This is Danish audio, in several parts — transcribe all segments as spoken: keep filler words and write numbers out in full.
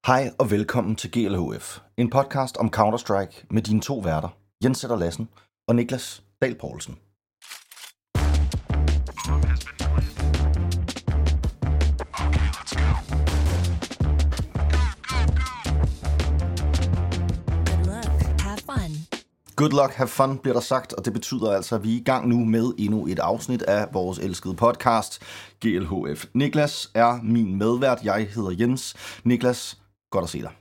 Hej og velkommen til G L H F, en podcast om Counter-Strike med dine to værter, Jens Sætter Lassen og Niklas Dahl Poulsen. Good luck, have fun, bliver der sagt, og det betyder altså, at vi er i gang nu med endnu et afsnit af vores elskede podcast, G L H F. Niklas er min medvært, jeg hedder Jens. Niklas, godt at se dig.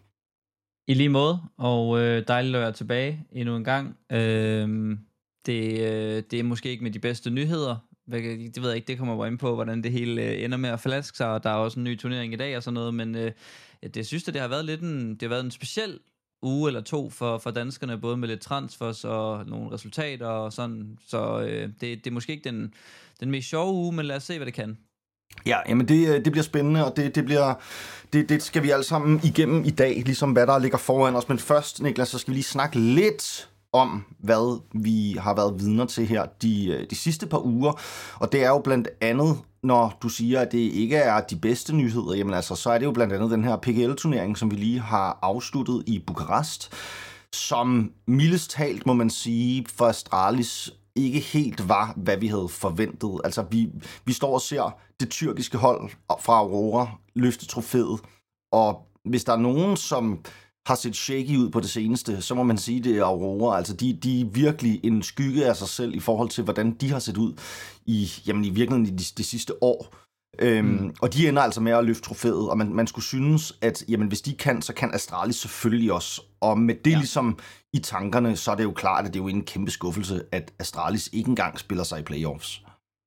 I lige måde, og øh, dejligt at være tilbage endnu en gang. Øh, det, øh, det er måske ikke med de bedste nyheder. Det ved jeg ikke, det kommer bare ind på, hvordan det hele øh, ender med at flaske sig, og der er også en ny turnering i dag og sådan noget, men øh, det synes jeg, det har været lidt en, det har været en speciel uge eller to for, for danskerne, både med lidt transfers og nogle resultater og sådan, så øh, det, det er måske ikke den, den mest sjove uge, men lad os se, hvad det kan. Ja, jamen det, det bliver spændende, og det, det, bliver, det, det skal vi alle sammen igennem i dag, ligesom hvad der ligger foran os. Men først, Niklas, så skal vi lige snakke lidt om, hvad vi har været vidner til her de, de sidste par uger. Og det er jo blandt andet, når du siger, at det ikke er de bedste nyheder, jamen altså, så er det jo blandt andet den her P G L-turnering, som vi lige har afsluttet i Bukarest, som mildest talt, må man sige, for Astralis ikke helt var, hvad vi havde forventet. Altså, vi, vi står og ser det tyrkiske hold fra Aurora løfte trofæet, og hvis der er nogen, som har set shaky ud på det seneste, så må man sige, det er Aurora. Altså, de, de er virkelig en skygge af sig selv i forhold til, hvordan de har set ud i, jamen, i virkeligheden i det de sidste år. Øhm, mm. Og de ender altså med at løfte trofæet, og man, man skulle synes, at jamen, hvis de kan, så kan Astralis selvfølgelig også. Og med det ja. ligesom i tankerne, så er det jo klart, at det er jo en kæmpe skuffelse, at Astralis ikke engang spiller sig i playoffs.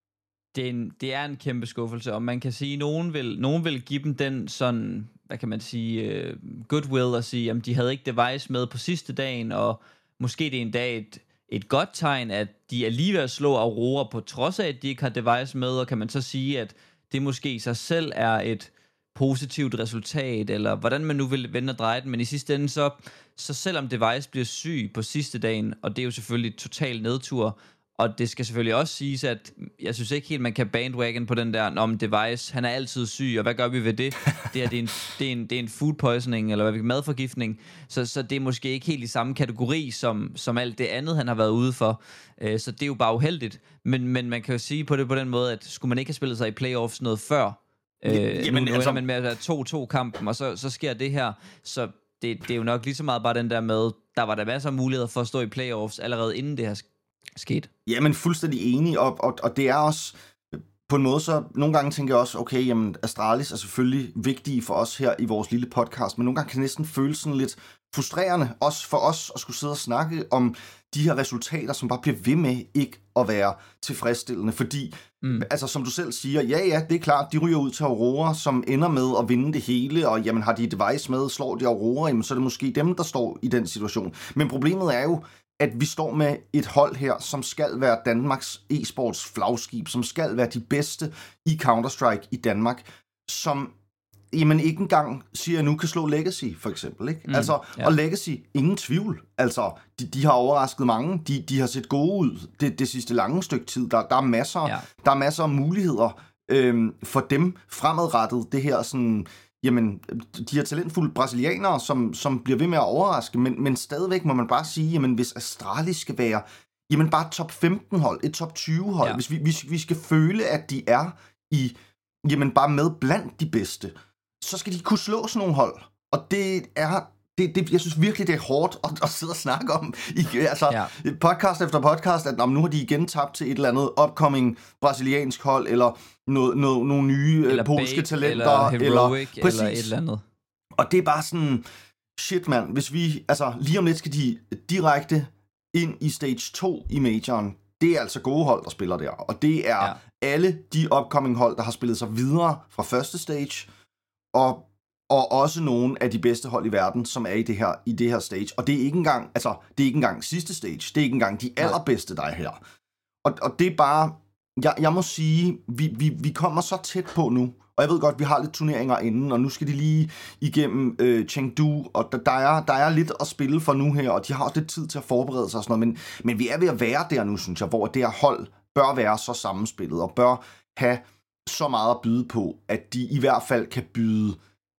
Det er en, det er en kæmpe skuffelse, og man kan sige, at nogen vil, nogen vil give dem den sådan, hvad kan man sige, uh, goodwill og sige, at de havde ikke device med på sidste dagen, og måske det er en dag et, et godt tegn, at de alligevel slår Aurora på trods af, at de ikke har device med, og kan man så sige, at det måske i sig selv er et positivt resultat, eller hvordan man nu vil vende og dreje den, men i sidste ende, så, så selvom device bliver syg på sidste dagen, og det er jo selvfølgelig total nedtur, og det skal selvfølgelig også siges, at jeg synes ikke helt, man kan bandwagon på den der, om device, han er altid syg, og hvad gør vi ved det? Det er, det er, en, det er, en, det er en food poisoning, eller hvad vi madforgiftning, så, så det er måske ikke helt i samme kategori, som, som alt det andet, han har været ude for, uh, så det er jo bare uheldigt, men, men man kan jo sige på det på den måde, at skulle man ikke have spillet sig i playoffs noget før, uh, Jamen, nu altså ender man med at have to-to-kampen, og så, så sker det her, så det, det er jo nok lige så meget bare den der med, der var der masser af muligheder for at stå i playoffs, allerede inden det her sket. Jamen, fuldstændig enig, og, og, og det er også, på en måde så, nogle gange tænker jeg også, okay, jamen, Astralis er selvfølgelig vigtige for os her i vores lille podcast, men nogle gange kan det næsten føles sådan lidt frustrerende, også for os at skulle sidde og snakke om de her resultater, som bare bliver ved med ikke at være tilfredsstillende, fordi, mm. altså som du selv siger, ja, ja, det er klart, de ryger ud til Aurora, som ender med at vinde det hele, og jamen, har de device med, slår de Aurora, jamen, så er det måske dem, der står i den situation. Men problemet er jo, at vi står med et hold her, som skal være Danmarks e-sports flagskib, som skal være de bedste i Counter-Strike i Danmark, som jamen ikke engang siger, at nu kan slå Legacy, for eksempel. Ikke? Mm, altså, ja. Og Legacy, ingen tvivl. Altså, de, de har overrasket mange. De, de har set gode ud det, det sidste lange stykke tid. Der, der, er, masser, ja. der er masser af muligheder øhm, for dem fremadrettet. Det her sådan, jamen, de her talentfulde brasilianere, som, som bliver ved med at overraske, men, men stadigvæk må man bare sige, jamen, hvis Astralis skal være jamen, bare et top femten hold, et top tyve hold, ja. hvis vi, vi, vi skal føle, at de er i, jamen, bare med blandt de bedste, så skal de kunne slå sådan nogle hold. Og det er, det, det, jeg synes virkelig, det er hårdt at, at sidde og snakke om. I, altså, ja. podcast efter podcast, at om, nu har de igen tabt til et eller andet upcoming brasiliansk hold, eller noget, noget, nogle nye eller polske Babe, talenter. Eller Heroic, eller, eller et eller andet. Og det er bare sådan, shit mand, hvis vi, altså lige om lidt skal de direkte ind i stage to i majoren. Det er altså gode hold, der spiller der. Og det er ja. alle de upcoming hold, der har spillet sig videre fra første stage, og, og også nogle af de bedste hold i verden, som er i det her, i det her stage. Og det er ikke engang, altså, det er ikke engang sidste stage. Det er ikke engang de allerbedste, der er her. Og, og det er bare, jeg, jeg må sige, vi, vi, vi kommer så tæt på nu. Og jeg ved godt, vi har lidt turneringer inden, og nu skal de lige igennem øh, Chengdu, og der, der, er, der er lidt at spille for nu her, og de har også lidt tid til at forberede sig og sådan noget. Men, men vi er ved at være der nu, synes jeg, hvor det her hold bør være så sammenspillet, og bør have så meget at byde på, at de i hvert fald kan byde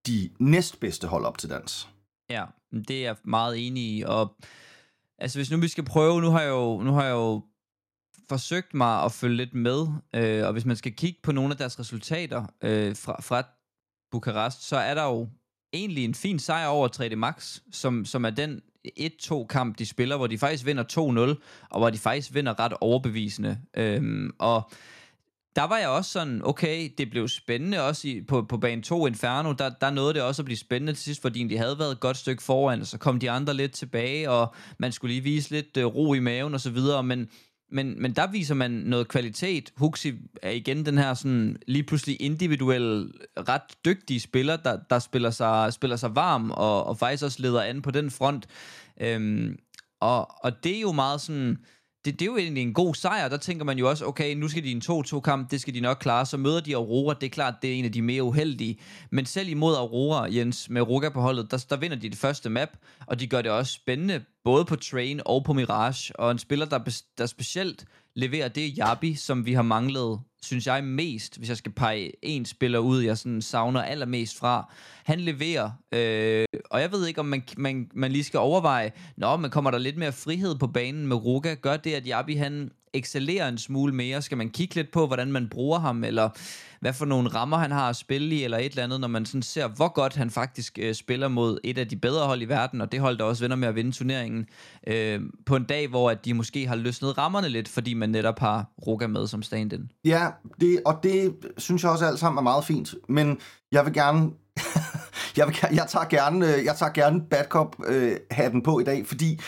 de næstbedste hold op til dans. Ja, det er jeg meget enig i, og altså hvis nu vi skal prøve, nu har jeg jo, nu har jeg jo forsøgt mig at følge lidt med, øh, og hvis man skal kigge på nogle af deres resultater øh, fra, fra Bukarest, så er der jo egentlig en fin sejr over tre D Max, som, som er den et to kamp, de spiller, hvor de faktisk vinder to nul, og hvor de faktisk vinder ret overbevisende. Øhm, og der var jeg også sådan, okay, det blev spændende også i, på, på bane to Inferno, der, der nåede det også at blive spændende til sidst, fordi de havde været et godt stykke foran, og så kom de andre lidt tilbage, og man skulle lige vise lidt uh, ro i maven og så videre, men Men, men der viser man noget kvalitet. Huxi er igen den her sådan lige pludselig individuelle, ret dygtige spiller, der, der spiller, sig, spiller sig varm, og, og faktisk også leder an på den front. Øhm, og, og det er jo meget sådan, det, det er jo egentlig en god sejr. Der tænker man jo også, okay, nu skal de i en to to kamp, det skal de nok klare. Så møder de Aurora, det er klart, det er en af de mere uheldige. Men selv imod Aurora, Jens, med Ruka på holdet, der, der vinder de det første map, og de gør det også spændende, både på Train og på Mirage. Og en spiller, der, der specielt leverer, det er Yabi, som vi har manglet, synes jeg, mest, hvis jeg skal pege en spiller ud, jeg sådan savner allermest fra. Han leverer, øh, og jeg ved ikke, om man, man, man lige skal overveje, nå, men kommer der lidt mere frihed på banen med Ruka? Gør det, at Yabi, han excellerer en smule mere? Skal man kigge lidt på, hvordan man bruger ham, eller hvad for nogle rammer han har at spille i, eller et eller andet, når man sådan ser, hvor godt han faktisk øh, spiller mod et af de bedre hold i verden, og det hold, der også vender med at vinde turneringen, øh, på en dag, hvor at de måske har løsnet rammerne lidt, fordi man netop har Ruka med som stand-in. Ja, det, og det synes jeg også alt sammen er meget fint, men jeg vil gerne, jeg, vil, jeg tager gerne, jeg tager gerne backup-hatten på i dag, fordi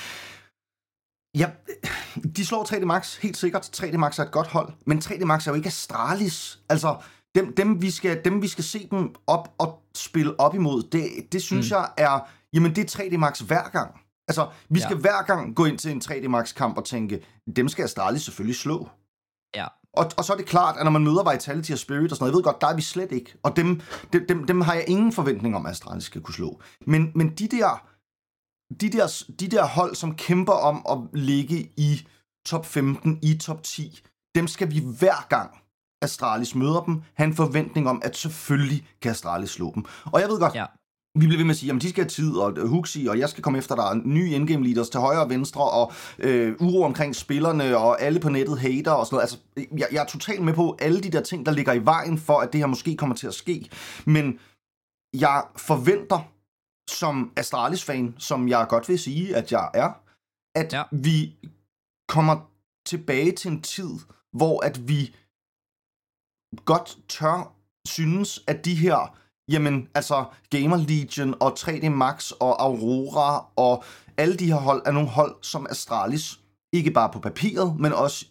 ja, de slår tre D Max, helt sikkert. tre D Max er et godt hold, men tre D Max er jo ikke Astralis. Altså, dem, dem, vi, skal, dem vi skal se dem op og spille op imod, det, det synes mm. jeg er, jamen det er tre D Max hver gang. Altså, vi skal ja. hver gang gå ind til en tre D Max-kamp og tænke, dem skal Astralis selvfølgelig slå. Ja. Og, og så er det klart, at når man møder Vitality og Spirit og sådan noget, jeg ved godt, der er vi slet ikke. Og dem, dem, dem, dem har jeg ingen forventning om, at Astralis skal kunne slå. Men, men de der... De der, de der hold, som kæmper om at ligge i top femten, i top ti, dem skal vi hver gang Astralis møder dem, have en forventning om, at selvfølgelig kan Astralis slå dem. Og jeg ved godt, ja. vi bliver ved med at sige, at de skal have tid, og Huxi, og jeg skal komme efter, der er nye endgame leaders til højre og venstre, og øh, uro omkring spillerne, og alle på nettet hater og sådan noget. Altså, jeg, jeg er totalt med på alle de der ting, der ligger i vejen for, at det her måske kommer til at ske. Men jeg forventer, som Astralis-fan, som jeg godt vil sige, at jeg er, at ja. vi kommer tilbage til en tid, hvor at vi godt tør synes, at de her, jamen, altså Gamer Legion og tre D Max og Aurora og alle de her hold er nogle hold, som Astralis ikke bare på papiret, men også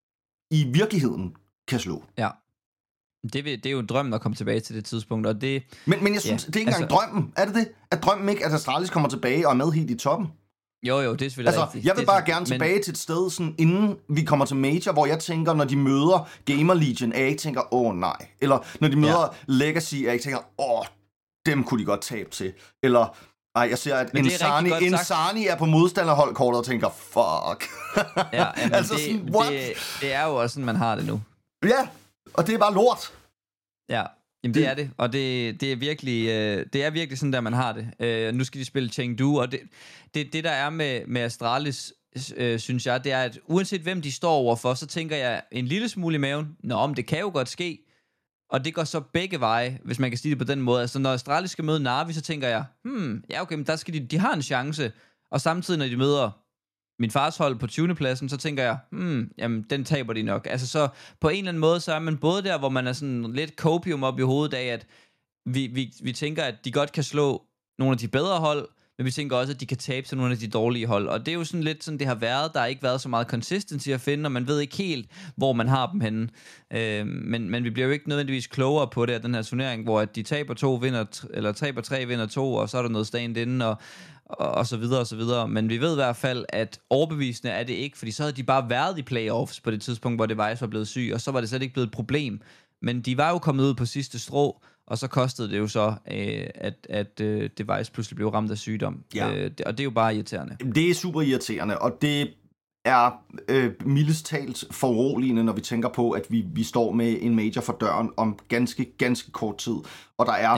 i virkeligheden kan slå. Ja. Det, vil, det er jo en drøm at komme tilbage til det tidspunkt, og det... Men, men jeg synes, ja, det er ikke engang altså, drømmen. Er det det? Er drømmen ikke, at Astralis kommer tilbage og er med helt i toppen? Jo, jo, det er selvfølgelig altså, rigtigt. Jeg vil det bare er, gerne men... tilbage til et sted, sådan, inden vi kommer til Major, hvor jeg tænker, når de møder Gamer Legion, at jeg ikke tænker, åh nej. Eller når de møder ja. Legacy, at jeg ikke tænker, åh, dem kunne de godt tabe til. Eller... Ej, jeg ser, at Insani, Insani er på modstanderholdkortet og tænker, fuck. Ja, jamen, altså, det, sådan, det, det er jo også sådan, man har det nu. Ja, og det er bare lort. Ja, jamen det er det, og det, det er virkelig øh, det er virkelig sådan der man har det. Øh, nu skal de spille Chengdu, og det det, det der er med med Astralis, øh, synes jeg, det er at uanset hvem de står overfor, så tænker jeg en lille smule i maven, nå, men det kan jo godt ske. Og det går så begge veje, hvis man kan sige det på den måde. Altså når Astralis skal møde Na'Vi, så tænker jeg, hmm, ja okay, men der skal de de har en chance. Og samtidig når de møder min fars hold på tyvende pladsen, så tænker jeg, hmm, jamen, den taber de nok. Altså, så på en eller anden måde, så er man både der, hvor man er sådan lidt copium op i hovedet af, at vi, vi, vi tænker, at de godt kan slå nogle af de bedre hold, men vi tænker også, at de kan tabe til nogle af de dårlige hold. Og det er jo sådan lidt sådan, det har været. Der har ikke været så meget consistency at finde, og man ved ikke helt, hvor man har dem henne. Øh, men, men vi bliver jo ikke nødvendigvis klogere på det af den her turnering, hvor at de taber to, vinder, eller taber tre, vinder to, og så er der noget stand-in, og Og, og så videre og så videre, men vi ved i hvert fald, at overbevisende er det ikke, fordi så havde de bare været i playoffs på det tidspunkt, hvor Device var blevet syg, og så var det slet ikke blevet et problem, men de var jo kommet ud på sidste strå, og så kostede det jo så, øh, at, at øh, Device pludselig blev ramt af sygdom, ja. øh, det, og det er jo bare irriterende. Det er super irriterende, og det er øh, mildest talt foruroligende, når vi tænker på, at vi, vi står med en major for døren om ganske, ganske kort tid, og der er ja.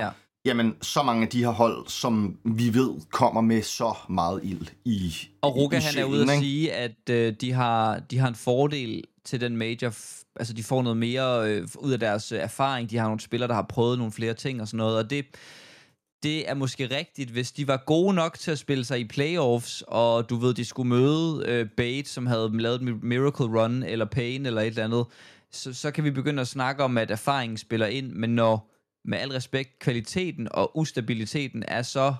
jamen, så mange af de her hold, som vi ved, kommer med så meget ild i Og Ruka, i han sjælen, er ude at ikke? sige, at øh, de, har, de har en fordel til den major. F- altså, de får noget mere øh, ud af deres øh, erfaring. De har nogle spillere, der har prøvet nogle flere ting og sådan noget. Og det, det er måske rigtigt, hvis de var gode nok til at spille sig i playoffs, og du ved, de skulle møde øh, Bate, som havde lavet et Miracle Run, eller Payne, eller et eller andet, så, så kan vi begynde at snakke om, at erfaringen spiller ind. Men når, med al respekt, kvaliteten og ustabiliteten er så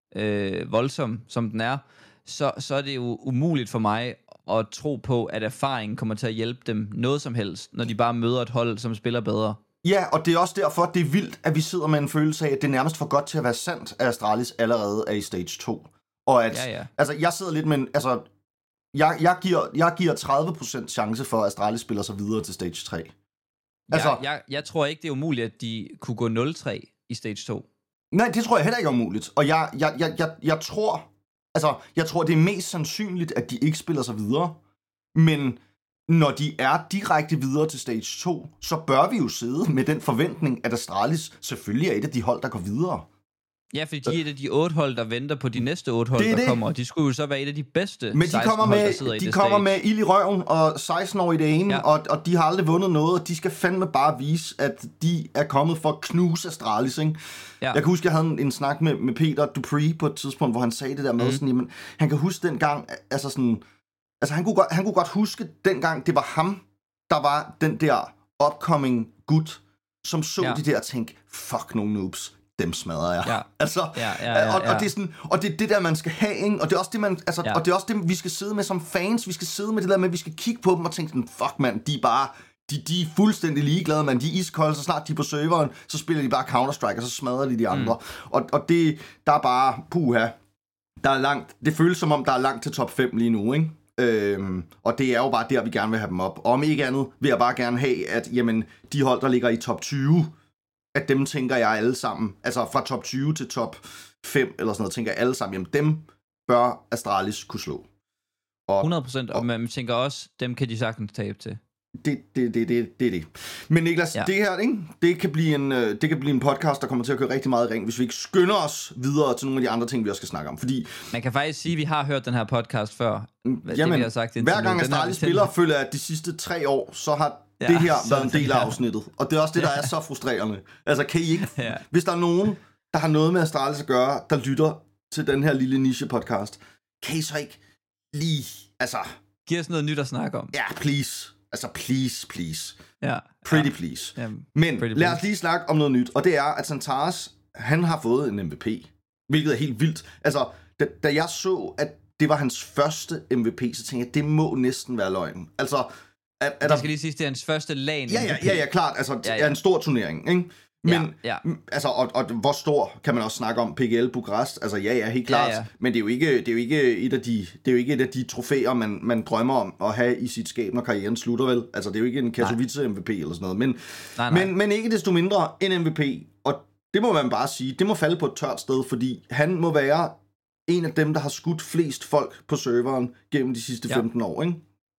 øh, voldsom, som den er, så, så er det jo umuligt for mig at tro på, at erfaringen kommer til at hjælpe dem noget som helst, når de bare møder et hold, som spiller bedre. Ja, og det er også derfor, det er vildt, at vi sidder med en følelse af, at det er nærmest for godt til at være sandt, at Astralis allerede er i stage to. Og at, Ja, ja. altså, jeg sidder lidt med en, altså, jeg, jeg, giver, jeg giver tredive procent chance for, at Astralis spiller sig videre til stage tre. Altså, jeg, jeg, jeg tror ikke, det er umuligt, at de kunne gå nul tre i stage to. Nej, det tror jeg heller ikke er umuligt. Og jeg, jeg, jeg, jeg, jeg tror, altså, jeg tror, det er mest sandsynligt, at de ikke spiller sig videre. Men når de er direkte videre til stage to, så bør vi jo sidde med den forventning, at Astralis selvfølgelig er et af de hold, der går videre. Ja, fordi de er et af de otte hold, der venter på de næste otte hold, Det er der det. kommer. Og de skulle jo så være et af de bedste Men de kommer hold, der med, sidder i de det kommer stage. med ild i røven og seksten år i det ene, Ja. og, og de har aldrig vundet noget, og de skal fandme bare vise, at de er kommet for at knuse Astralis, ikke? Ja. Jeg kan huske, jeg havde en, en snak med, med Peter Dupree på et tidspunkt, hvor han sagde det der med, mm. sådan, jamen, han kan huske dengang, altså sådan, altså han kunne, godt, han kunne godt huske dengang, det var ham, der var den der upcoming gut, som så Ja. de der og tænkte, fuck nogle noobs, dem smadrer jeg. Ja. Altså, Ja, ja, ja, og, og ja. det er sådan, og det er det der man skal have, ikke? Og det er også det man, altså, Ja. og det er også det vi skal sidde med som fans. Vi skal sidde med det der med, at vi skal kigge på dem og tænke sådan, fuck mand, de er bare, de, de er fuldstændig ligeglade, man. De er iskolde, så snart de er på serveren, så spiller de bare Counter-Strike, og så smadrer de de andre. Mm. Og, og det, der er bare, puha, der er langt, det føles som om, der er langt til top fem lige nu, ikke? Øhm, og det er jo bare der, vi gerne vil have dem op. Og om ikke andet, vil jeg bare gerne have, at jamen, de hold, der ligger i top tyve, at dem tænker jeg alle sammen, altså fra top tyve til top fem, eller sådan noget, tænker jeg alle sammen, jamen dem bør Astralis kunne slå. Og, hundrede procent, og man tænker også, dem kan de sagtens tabe til. Det, det, det, det, det er det. Men Niklas, ja. det her, ikke? Det kan blive en, det kan blive en podcast, der kommer til at køre rigtig meget i ring, hvis vi ikke skynder os videre til nogle af de andre ting, vi også skal snakke om. Fordi Man kan faktisk sige, at vi har hørt den her podcast før. Det, jamen, vi har sagt hver gang Astralis spiller, føler jeg, at de sidste tre år, så har ja, det her været en del af afsnittet. Og det er også det, der er så frustrerende. Altså, kan I ikke... Ja. Hvis der er nogen, der har noget med Astralis at gøre, der lytter til den her lille niche-podcast, kan I så ikke lige... Altså... Giv os noget nyt at snakke om. Ja, please. Altså, please, please. Ja. Pretty ja. please. Ja, Men pretty lad os please. lige snakke om noget nyt, og det er, at Xantares, han har fået en M V P, hvilket er helt vildt. Altså, da, da jeg så, at det var hans første M V P, så tænkte jeg, det må næsten være løgn. Altså, at, at jeg skal lige sige, at det er hans første LAN ja, ja, ja, ja, klart. Altså, det ja, ja. er en stor turnering, ikke? Men, ja, ja. altså, og, og hvor stor kan man også snakke om P G L Bukarest? Altså, ja, ja, helt klart. Ja, ja. Men det er jo ikke, det er jo ikke et af de, det er jo ikke et af de trofæer, man, man drømmer om at have i sit skab, når karrieren slutter, vel? Altså, det er jo ikke en Katowice M V P eller sådan noget. Men, nej, nej. men, men ikke desto mindre en M V P. Og det må man bare sige, det må falde på et tørt sted, fordi han må være en af dem, der har skudt flest folk på serveren gennem de sidste femten ja. år, ikke?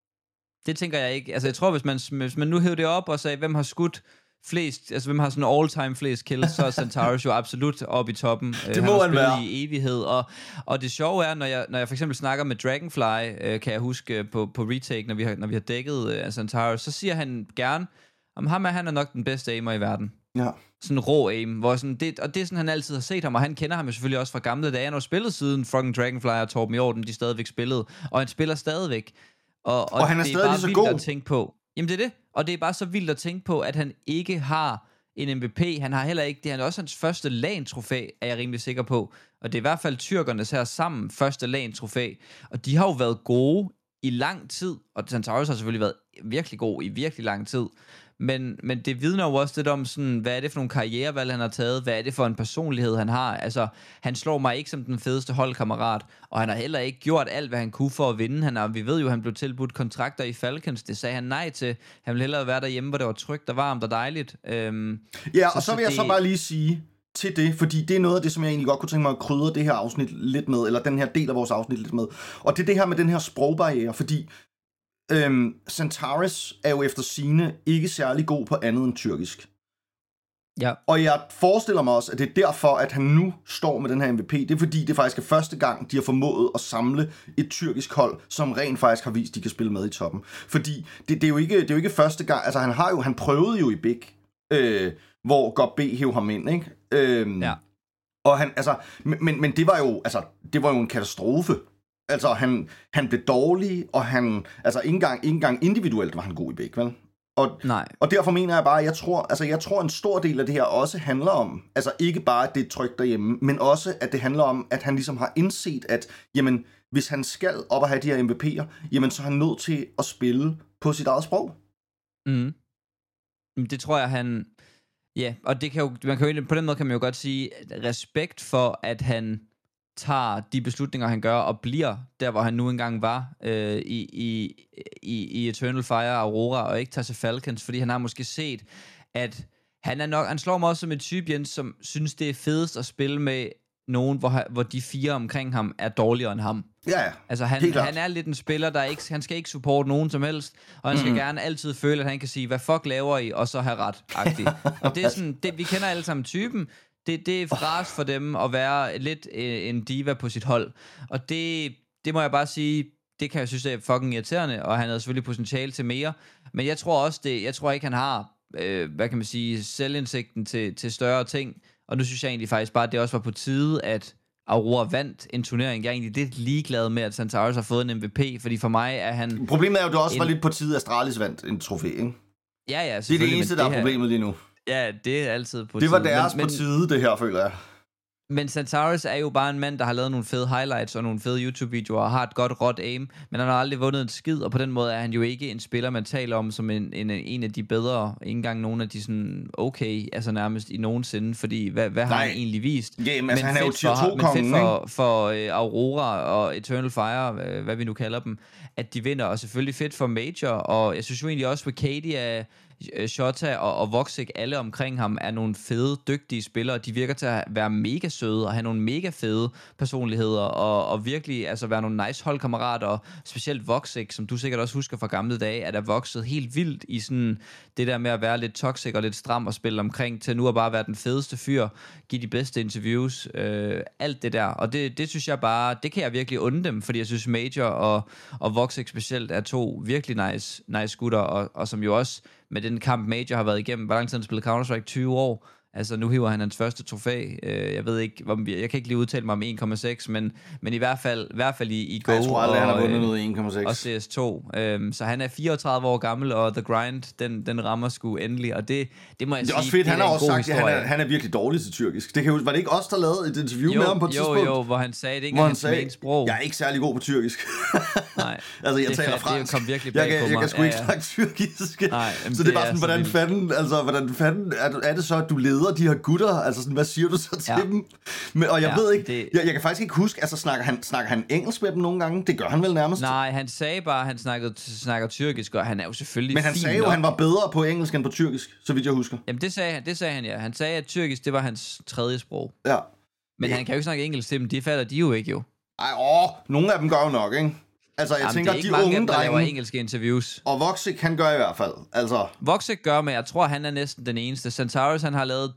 Det tænker jeg ikke. Altså, jeg tror, hvis man, hvis man nu hævde det op og sagde, hvem har skudt flest, altså hvem har sådan all-time flest kills, så er Xantares jo absolut oppe i toppen. Det må han, han være. I evighed. Og, og det sjove er, når jeg, når jeg for eksempel snakker med Dragonfly, øh, kan jeg huske på, på retake, når vi har, når vi har dækket øh, Xantares, så siger han gerne, om ham er han er nok den bedste aimer i verden. Ja. Sådan rå aim, hvor sådan det, og det er sådan, han altid har set ham, og han kender ham jo selvfølgelig også fra gamle dage. Han har spillet siden fucking Dragonfly og Torben Jordan, de stadigvæk spillede, og han spiller stadigvæk. Og, og, og han er det stadig er bare lige så vildt god. At tænke på. Jamen det er det, og det er bare så vildt at tænke på, at han ikke har en M V P. Han har heller ikke, det er også hans første LAN-trofæ, er jeg rimelig sikker på. Og det er i hvert fald tyrkernes her sammen første LAN-trofæ. Og de har jo været gode i lang tid, og Xantares har selvfølgelig været virkelig god i virkelig lang tid. Men, men det vidner jo også lidt om, sådan, hvad er det for nogle karrierevalg, han har taget? Hvad er det for en personlighed, han har? Altså, han slår mig ikke som den fedeste holdkammerat, og han har heller ikke gjort alt, hvad han kunne for at vinde. Han har, vi ved jo, han blev tilbudt kontrakter i Falcons. Det sagde han nej til. Han ville hellere være derhjemme, hvor det var trygt og varmt og dejligt. Øhm, ja, og så, så vil jeg det... så bare lige sige til det, fordi det er noget af det, som jeg egentlig godt kunne tænke mig at krydre det her afsnit lidt med, eller den her del af vores afsnit lidt med. Og det er det her med den her sprogbarriere, fordi Øhm, Xantares er jo efter sigende ikke særlig god på andet end tyrkisk. Ja. Og jeg forestiller mig også, at det er derfor, at han nu står med den her M V P. Det er fordi, det faktisk er første gang, de har formået at samle et tyrkisk hold, som rent faktisk har vist, de kan spille med i toppen. Fordi det, det, er, jo ikke, det er jo ikke første gang, altså han har jo, han prøvede jo i Big, øh, hvor Gob B hæv ham ind, ikke? Øh, ja. Og han, altså, men, men det var jo, altså, det var jo en katastrofe. Altså, han, han blev dårlig, og han, altså, ikke engang, ikke engang individuelt var han god i Big, vel? Og, Nej. og derfor mener jeg bare, at jeg tror, altså jeg tror en stor del af det her også handler om, altså ikke bare at det er trygt derhjemme, men også at det handler om, at han ligesom har indset, at jamen, hvis han skal op og have de her M V P'er, jamen så er han nødt til at spille på sit eget sprog. Mm. Det tror jeg, han... Ja, og det kan jo, man kan jo, på den måde kan man jo godt sige, respekt for, at han tager de beslutninger, han gør, og bliver der, hvor han nu engang var øh, i, i, i, i Eternal Fire Aurora, og ikke tager til Falcons, fordi han har måske set, at han er nok, han slår mig også som et type, Jens, som synes, det er fedest at spille med nogen, hvor, hvor de fire omkring ham er dårligere end ham. Ja, ja. Altså han, han er lidt en spiller, der ikke, han skal ikke supporte nogen som helst, og han skal mm. gerne altid føle, at han kan sige, hvad fuck laver I, og så have ret-agtigt. Og det er sådan, det, vi kender alle sammen typen. Det, det er fras for dem at være lidt øh, en diva på sit hold. Og det, det må jeg bare sige, det kan jeg synes er fucking irriterende, og han havde selvfølgelig potentiale til mere. Men jeg tror også, det, jeg tror ikke, han har, øh, hvad kan man sige, selvindsigten til, til større ting. Og nu synes jeg egentlig faktisk bare, at det også var på tide, at Aurora vandt en turnering. Jeg er egentlig lidt ligeglad med, at Centaurus har fået en M V P, fordi for mig er han... Problemet er jo, at det også en... var lidt på tide, at Astralis vandt en trofæ, ikke? Ja, ja, det er det eneste, der er problemet lige nu. Ja, det er altid på det tide. Det var deres men, på tide, det her, føler jeg. Men Centaurus er jo bare en mand, der har lavet nogle fede highlights og nogle fede YouTube-videoer og har et godt råt aim, men han har aldrig vundet en skid, og på den måde er han jo ikke en spiller, man taler om som en, en, en af de bedre, ikke engang nogen af de sådan okay, altså nærmest i nogensinde, fordi hvad, hvad har han egentlig vist? Jamen, altså, han er jo tier to kongen, men fedt for, for uh, Aurora og Eternal Fire, hvad vi nu kalder dem, at de vinder, og selvfølgelig fedt for Major, og jeg synes jo egentlig også, at Cadia, Shota og, og Voxic, alle omkring ham, er nogle fede, dygtige spillere. De virker til at være mega søde og have nogle mega fede personligheder og, og virkelig altså være nogle nice holdkammerater. Og specielt Voxic, som du sikkert også husker fra gamle dage, er der vokset helt vildt i sådan det der med at være lidt toxic og lidt stram og spille omkring, til nu at bare være den fedeste fyr, give de bedste interviews, øh, alt det der. Og det, det synes jeg bare, det kan jeg virkelig unde dem, fordi jeg synes Major og, og Voxic specielt er to virkelig nice, nice gutter, og, og som jo også med den kamp Major har været igennem. Hvor lang tid han spillet Counter-Strike? tyve år. Altså, nu hiver han hans første trofæ. Jeg ved ikke, jeg kan ikke lige udtale mig om en komma seks, men, men i hvert fald, i, hvert fald i, i Go jeg tror aldrig, og, han har vundet noget en komma seks. Og C S to. Um, så han er fireogtredive år gammel, og The Grind, den, den rammer sgu endelig. Og det, det må jeg det er sige, også fedt. Han har også sagt, at han er, han er virkelig dårlig til tyrkisk. Det kan huske, var det ikke os, der lavede et interview jo, med ham på et jo, tidspunkt? Jo, jo, hvor han sagde, det ikke er hans main sprog. Jeg er ikke særlig god på tyrkisk. Nej. Altså, jeg det taler fandt, fransk. Det kom virkelig bag jeg, på jeg, mig. jeg kan sgu ja, ikke ja. snakke tyrkisk. Nej, jamen, så det er bare det sådan, er hvordan fanden, altså, hvordan fanden er, er det så, at du leder de her gutter? Altså sådan, hvad siger du så til ja. dem? Men, og jeg ja, ved ikke, det... jeg, jeg kan faktisk ikke huske, altså snakker han, snakker han engelsk med dem nogle gange? Det gør han vel nærmest? Nej, han sagde bare, at han snakkede, snakker tyrkisk, og han er jo selvfølgelig Men han sagde jo, at han var bedre på engelsk end på tyrkisk, så vidt jeg husker. Jamen det sagde han, det sagde han ja. Han sagde, at tyrkisk, det var hans tredje sprog. Ja. Men ja. han kan jo ikke snakke engelsk til dem, de fatter de jo ikke jo. Ej, åh, nogle af dem gør jo nok, ikke? Altså, jeg Jamen, tænker, det er ikke de mange unge af dem, der drenge... laver engelske interviews. Og Voxic, han gør i hvert fald, altså... Voxic gør, men jeg tror, han er næsten den eneste. Centaurus, han har lavet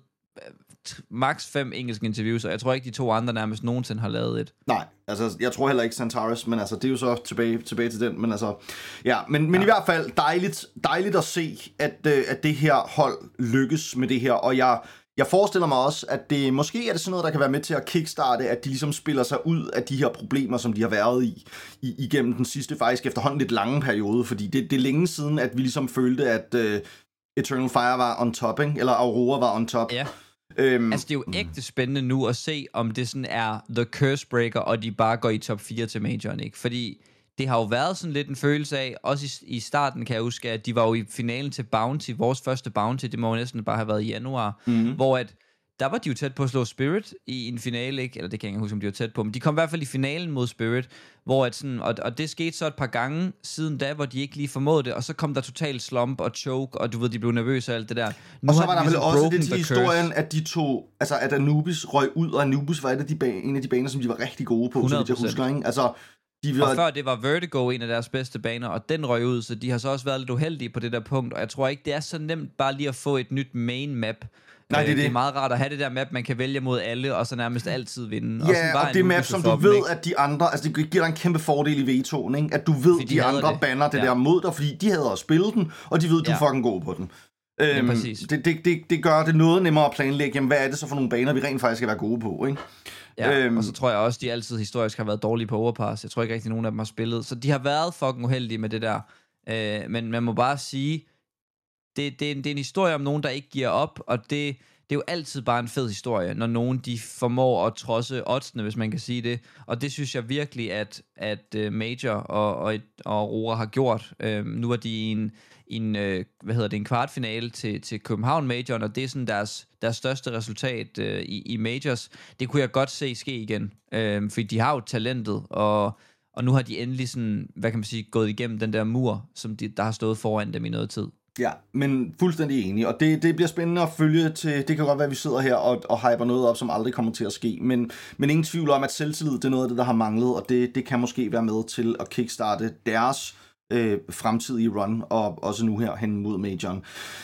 max fem engelske interviews, og jeg tror ikke, de to andre nærmest nogensinde har lavet et. Nej, altså, jeg tror heller ikke Centaurus, men altså, det er jo så tilbage, tilbage til den, men altså... Ja, men, men ja. I hvert fald dejligt, dejligt at se, at, øh, at det her hold lykkes med det her, og jeg... Jeg forestiller mig også, at det måske er det sådan noget, der kan være med til at kickstarte, at de ligesom spiller sig ud af de her problemer, som de har været i, i igennem den sidste, faktisk efterhånden lidt lange periode, fordi det, det er længe siden, at vi ligesom følte, at uh, Eternal Fire var on top, ikke? Eller Aurora var on top. Ja. Øhm, altså, det er jo ægte spændende nu at se, om det sådan er The Curse Breaker, og de bare går i top fire til majoren, ikke? Fordi det har jo været sådan lidt en følelse af, også i, i starten kan jeg huske, at de var jo i finalen til Bounty, vores første Bounty, det må jo næsten bare have været i januar, mm-hmm. hvor at, der var de jo tæt på at slå Spirit i en finale, ikke? Eller det kan jeg ikke huske, om de var tæt på, men de kom i hvert fald i finalen mod Spirit, hvor at sådan, og, og det skete så et par gange siden da, hvor de ikke lige formåede det, og så kom der total slump og choke, og du ved, de blev nervøse og alt det der. Nu og så var der ligesom vel også det til historien, at de to, altså at Anubis røg ud, og Anubis var et af de ba- en af de baner, som de var rigtig gode på, så vidt jeg husker, ikke? Altså, de var... Og før det var Vertigo en af deres bedste baner, og den røg ud, så de har så også været lidt uheldige på det der punkt, og jeg tror ikke, det er så nemt bare lige at få et nyt main map, Nej, det er det. Det er meget rart at have det der map, man kan vælge mod alle, og så nærmest altid vinde. Ja, og, og det map, som du ved, at de andre... Altså, det giver dig en kæmpe fordel i V to'en, ikke? At du ved, at de, de andre det. banner det ja. der mod dig, fordi de hader at spille den, og de ved, at du er ja. fucking god på den. Ja, øhm, det, det, det, det gør det noget nemmere at planlægge, jamen, hvad er det så for nogle baner, vi rent faktisk skal være gode på, ikke? Ja, øhm, og så tror jeg også, de altid historisk har været dårlige på overpass. Jeg tror ikke rigtig, nogen af dem har spillet. Så de har været fucking uheldige med det der. Øh, men man må bare sige, det, det, er en, det er en historie om nogen, der ikke giver op, og det, det er jo altid bare en fed historie, når nogen de formår at trodse oddsene, hvis man kan sige det. Og det synes jeg virkelig, at, at Major og, og, og Aurora har gjort. Øh, nu er de i en, en, øh, hvad hedder det, en kvartfinale til, til København Majoren, og det er sådan deres, deres største resultat øh, i, i Majors. Det kunne jeg godt se ske igen, øh, fordi de har jo talentet, og, og nu har de endelig sådan, hvad kan man sige, gået igennem den der mur, som de, der har stået foran dem i noget tid. Ja, men fuldstændig enig, og det, det bliver spændende at følge til, det kan godt være, at vi sidder her og, og hyper noget op, som aldrig kommer til at ske, men, men ingen tvivl om, at selvtillid, det er noget af det, der har manglet, og det, det kan måske være med til at kickstarte deres øh, fremtidige run, og også nu her hen mod majoren.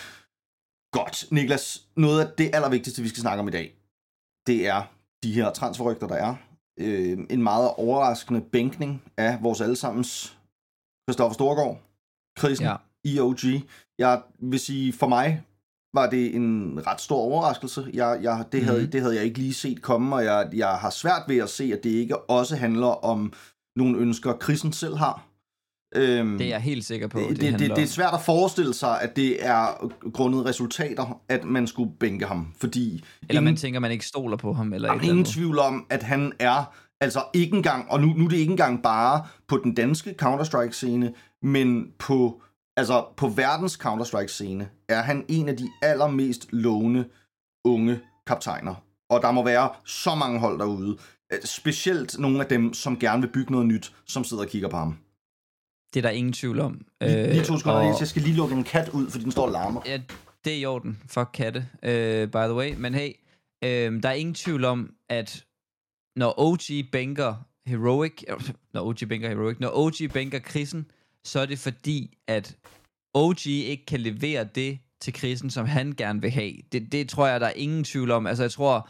Godt, Niklas, noget af det allervigtigste, vi skal snakke om i dag, det er de her transferrygter, der er. Øh, en meget overraskende bænkning af vores allesammens Christoffer Storgård, Christen, ja. I O G. Jeg vil sige, for mig var det en ret stor overraskelse. Jeg, jeg, det, havde, mm. det havde jeg ikke lige set komme, og jeg, jeg har svært ved at se, at det ikke også handler om nogle ønsker, Christen selv har. Øhm, det er jeg helt sikker på, det, det, det, det, det er svært at forestille sig, at det er grundet resultater, at man skulle bænke ham, fordi... Eller ingen, man tænker, man ikke stoler på ham, eller... Der er ingen tvivl om, at han er... Altså ikke engang, og nu, nu er det ikke engang bare på den danske Counter-Strike-scene, men på... Altså, på verdens Counter-Strike-scene er han en af de allermest lovende unge kaptajner. Og der må være så mange hold derude. Specielt nogle af dem, som gerne vil bygge noget nyt, som sidder og kigger på ham. Det er der ingen tvivl om. Lige, lige to sekunder, og... jeg skal lige lukke en kat ud, fordi den står og larmer. Ja, det er i orden. Fuck katte, uh, by the way. Men hey, uh, der er ingen tvivl om, at når O G bænker Heroic, når O G bænker Heroic, når O G bænker Chrisen, så er det fordi, at O G ikke kan levere det til Chrisen, som han gerne vil have. Det, det tror jeg, der er ingen tvivl om. Altså, jeg tror,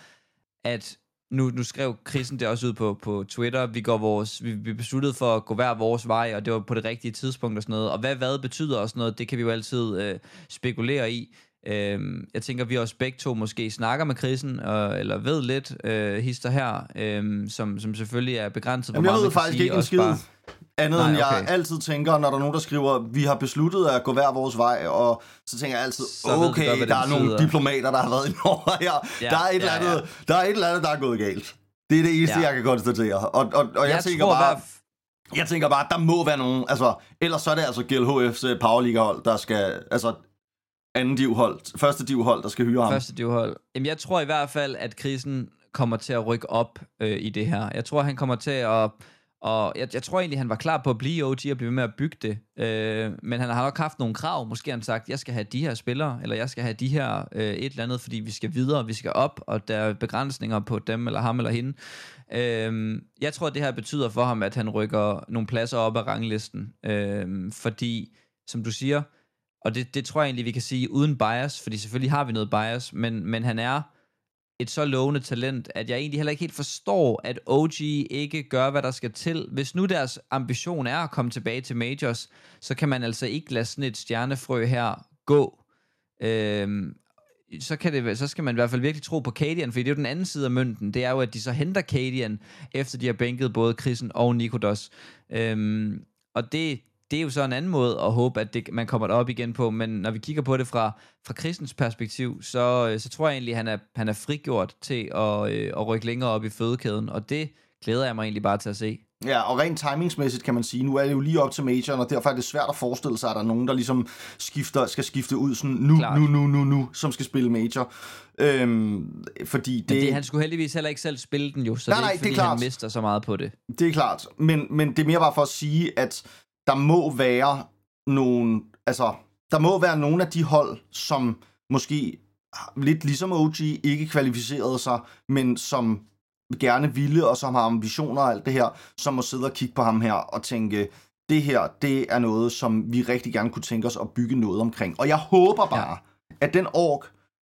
at nu, nu skrev Chrisen det også ud på, på Twitter, vi, går vores, vi, vi besluttede for at gå hver vores vej, og det var på det rigtige tidspunkt og sådan noget. Og hvad hvad betyder også noget, det kan vi jo altid øh, spekulere i. Øh, jeg tænker, vi også begge to måske snakker med Chrisen, øh, eller ved lidt øh, hister her, øh, som, som selvfølgelig er begrænset. Jamen, jeg ved faktisk ikke en skid. Bare... Andet Nej, end jeg okay. altid tænker, når der er nogen, der skriver, vi har besluttet at gå hver vores vej, og så tænker jeg altid, så okay, godt, der er betyder. nogle diplomater, der har været indover her. Ja, der, er et ja, eller andet, ja. der er et eller andet, der er gået galt. Det er det eneste, ja. jeg kan konstatere. Og, og, og jeg, jeg tænker tror, bare, hvad... jeg tænker bare, der må være nogen, altså, ellers så er det altså G L H F's Powerliga-hold, der skal, altså, anden divhold, første divhold, der skal hyre ham. Første divhold. Jamen, jeg tror i hvert fald, at Chrisen kommer til at rykke op øh, i det her. Jeg tror, han kommer til at... Og jeg, jeg tror egentlig, han var klar på at blive O G og blive ved med at bygge det. Øh, men han har nok haft nogle krav. Måske har han sagt, jeg skal have de her spillere, eller jeg skal have de her øh, et eller andet, fordi vi skal videre, vi skal op, og der er begrænsninger på dem, eller ham, eller hende. Øh, jeg tror, det her betyder for ham, at han rykker nogle pladser op ad ranglisten. Øh, fordi, som du siger, og det, det tror jeg egentlig, vi kan sige uden bias, fordi selvfølgelig har vi noget bias, men, men han er... et så lovende talent, at jeg egentlig heller ikke helt forstår, at O G ikke gør, hvad der skal til. Hvis nu deres ambition er at komme tilbage til Majors, så kan man altså ikke lade sådan et stjernefrø her gå. Øhm, så, kan det, så skal man i hvert fald virkelig tro på Cadian, for det er jo den anden side af mønten. Det er jo, at de så henter Cadian, efter de har bænket både Chrisen og Nikodos. Øhm, og det... Det er jo så en anden måde at håbe, at det, man kommer derop igen på, men når vi kigger på det fra, fra Christens perspektiv, så, så tror jeg egentlig, at han er, han er frigjort til at, øh, at rykke længere op i fødekæden, og det glæder jeg mig egentlig bare til at se. Ja, og rent timingsmæssigt kan man sige, nu er det jo lige op til majoren, og derfor er det svært at forestille sig, at der er nogen, der ligesom skifter, skal skifte ud sådan nu, Klart. nu, nu, nu, nu, som skal spille major. Øhm, fordi det... Men det, han skulle heldigvis heller ikke selv spille den jo, så nej, det er ikke, nej, fordi det er han mister så meget på det. Det er klart, men, men det er mere bare for at sige, at der må være nogle, altså, der må være nogle af de hold, som måske lidt ligesom O G ikke kvalificerede sig, men som gerne ville, og som har ambitioner og alt det her, som må sidde og kigge på ham her og tænke, det her, det er noget, som vi rigtig gerne kunne tænke os at bygge noget omkring. Og jeg håber bare, ja. at den ork,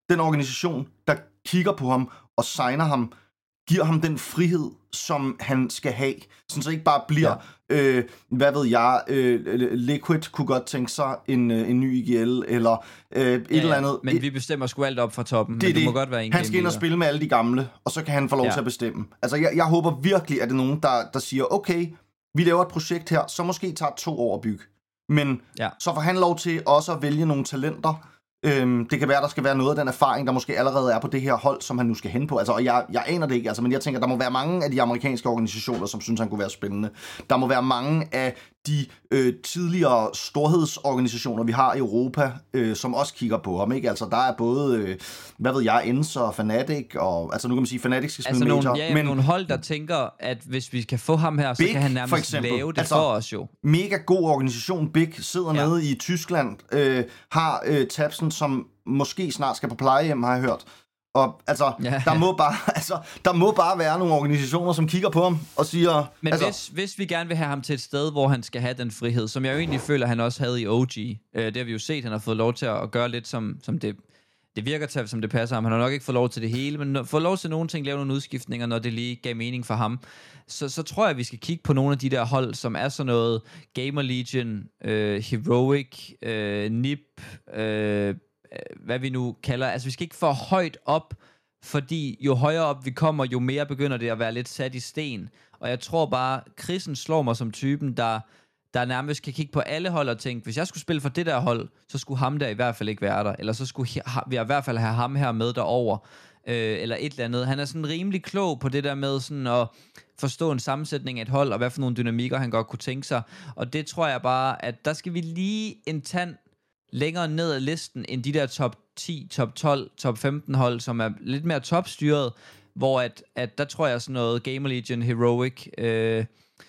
den organisation, der kigger på ham og signer ham, giver ham den frihed, som han skal have. Sådan så ikke bare bliver, ja. øh, hvad ved jeg, øh, Liquid kunne godt tænke sig en, en ny I G L, eller øh, et ja, eller andet. Men vi bestemmer sgu alt op fra toppen, det, men det. Du må godt være en Han skal ind og spille med alle de gamle, og så kan han få lov ja. til at bestemme. Altså, jeg, jeg håber virkelig, at det er nogen, der, der siger, okay, vi laver et projekt her, så måske tager to år at bygge. Men ja. så får han lov til også at vælge nogle talenter. Øhm, det kan være, der skal være noget af den erfaring, der måske allerede er på det her hold, som han nu skal hen på. Altså, og jeg, jeg aner det ikke, altså, men jeg tænker, der må være mange af de amerikanske organisationer, som synes, han kunne være spændende. Der må være mange af de øh, tidligere storhedsorganisationer, vi har i Europa, øh, som også kigger på ham, ikke? Altså, der er både, øh, hvad ved jeg, Ends og Fnatic, og altså, nu kan man sige, Fnatic skal spille altså major. Nogle, ja, men nogle hold, der tænker, at hvis vi kan få ham her, så Big, kan han nærmest for eksempel, lave det altså, for os jo. Mega god organisation, Big, sidder ja. nede i Tyskland, øh, har øh, Tabsen, som måske snart skal på plejehjem, har jeg hørt. Og altså, ja. der må bare, altså, der må bare være nogle organisationer, som kigger på ham og siger... Men altså, hvis, hvis vi gerne vil have ham til et sted, hvor han skal have den frihed, som jeg jo egentlig føler, han også havde i O G, øh, det har vi jo set, han har fået lov til at gøre lidt, som, som det, det virker til, som det passer ham. Han har nok ikke fået lov til det hele, men fået lov til nogle ting, lave nogle udskiftninger, når det lige gav mening for ham. Så, så tror jeg, vi skal kigge på nogle af de der hold, som er sådan noget Gamer Legion, øh, Heroic, øh, N I P, øh, hvad vi nu kalder, altså vi skal ikke for højt op, fordi jo højere op vi kommer, jo mere begynder det at være lidt sat i sten, og jeg tror bare, Chrisen slår mig som typen, der, der nærmest kan kigge på alle hold og tænke, hvis jeg skulle spille for det der hold, så skulle ham der i hvert fald ikke være der, eller så skulle vi i hvert fald have ham her med derover, øh, eller et eller andet. Han er sådan rimelig klog på det der med sådan at forstå en sammensætning af et hold, og hvad for nogle dynamikker han godt kunne tænke sig, og det tror jeg bare, at der skal vi lige en tand længere ned ad listen end de der top ti, top tolv, top femten hold, som er lidt mere topstyret, hvor at, at der tror jeg sådan noget Gamer Legion, Heroic, øh,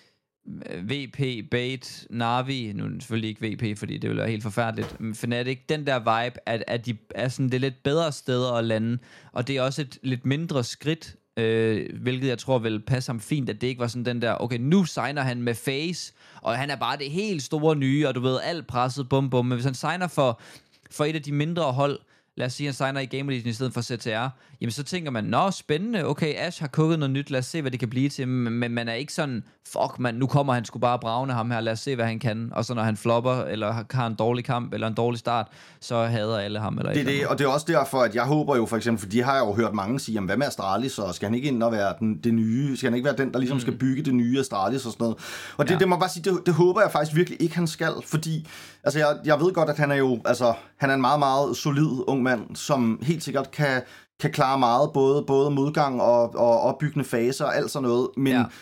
V P, Bait, Navi, nu er det selvfølgelig ikke V P, fordi det vil være helt forfærdeligt, men Fnatic, den der vibe, at, at de er sådan det lidt bedre steder at lande, og det er også et lidt mindre skridt, øh, hvilket jeg tror vil passe ham fint, at det ikke var sådan den der, okay, nu signer han med FaZe, og han er bare det helt store nye, og du ved, alt presset, bum bum, men hvis han signer for, for et af de mindre hold, lad os sige, han signer i Gamer Legion i stedet for C T R, jamen så tænker man, nå, spændende, okay, Ash har kukket noget nyt, lad os se, hvad det kan blive til, men man er ikke sådan, fuck man, nu kommer han sgu bare bravne ham her, lad os se, hvad han kan, og så når han flopper, eller har en dårlig kamp, eller en dårlig start, så hader alle ham. Eller det er det, og det er også derfor, at jeg håber jo for eksempel, for de har jeg jo hørt mange sige, jamen hvad med Astralis, så skal han ikke ind og være den, det nye, skal han ikke være den, der ligesom mm. skal bygge det nye Astralis og sådan noget, og det, ja. det må bare sige, det, det håber jeg faktisk virkelig ikke, han skal, fordi, altså jeg, jeg ved godt, at han er jo, altså, han er en meget, meget solid ung mand, som helt sikkert kan, kan klare meget, både, både modgang og, og opbyggende faser og alt sådan noget, men ja.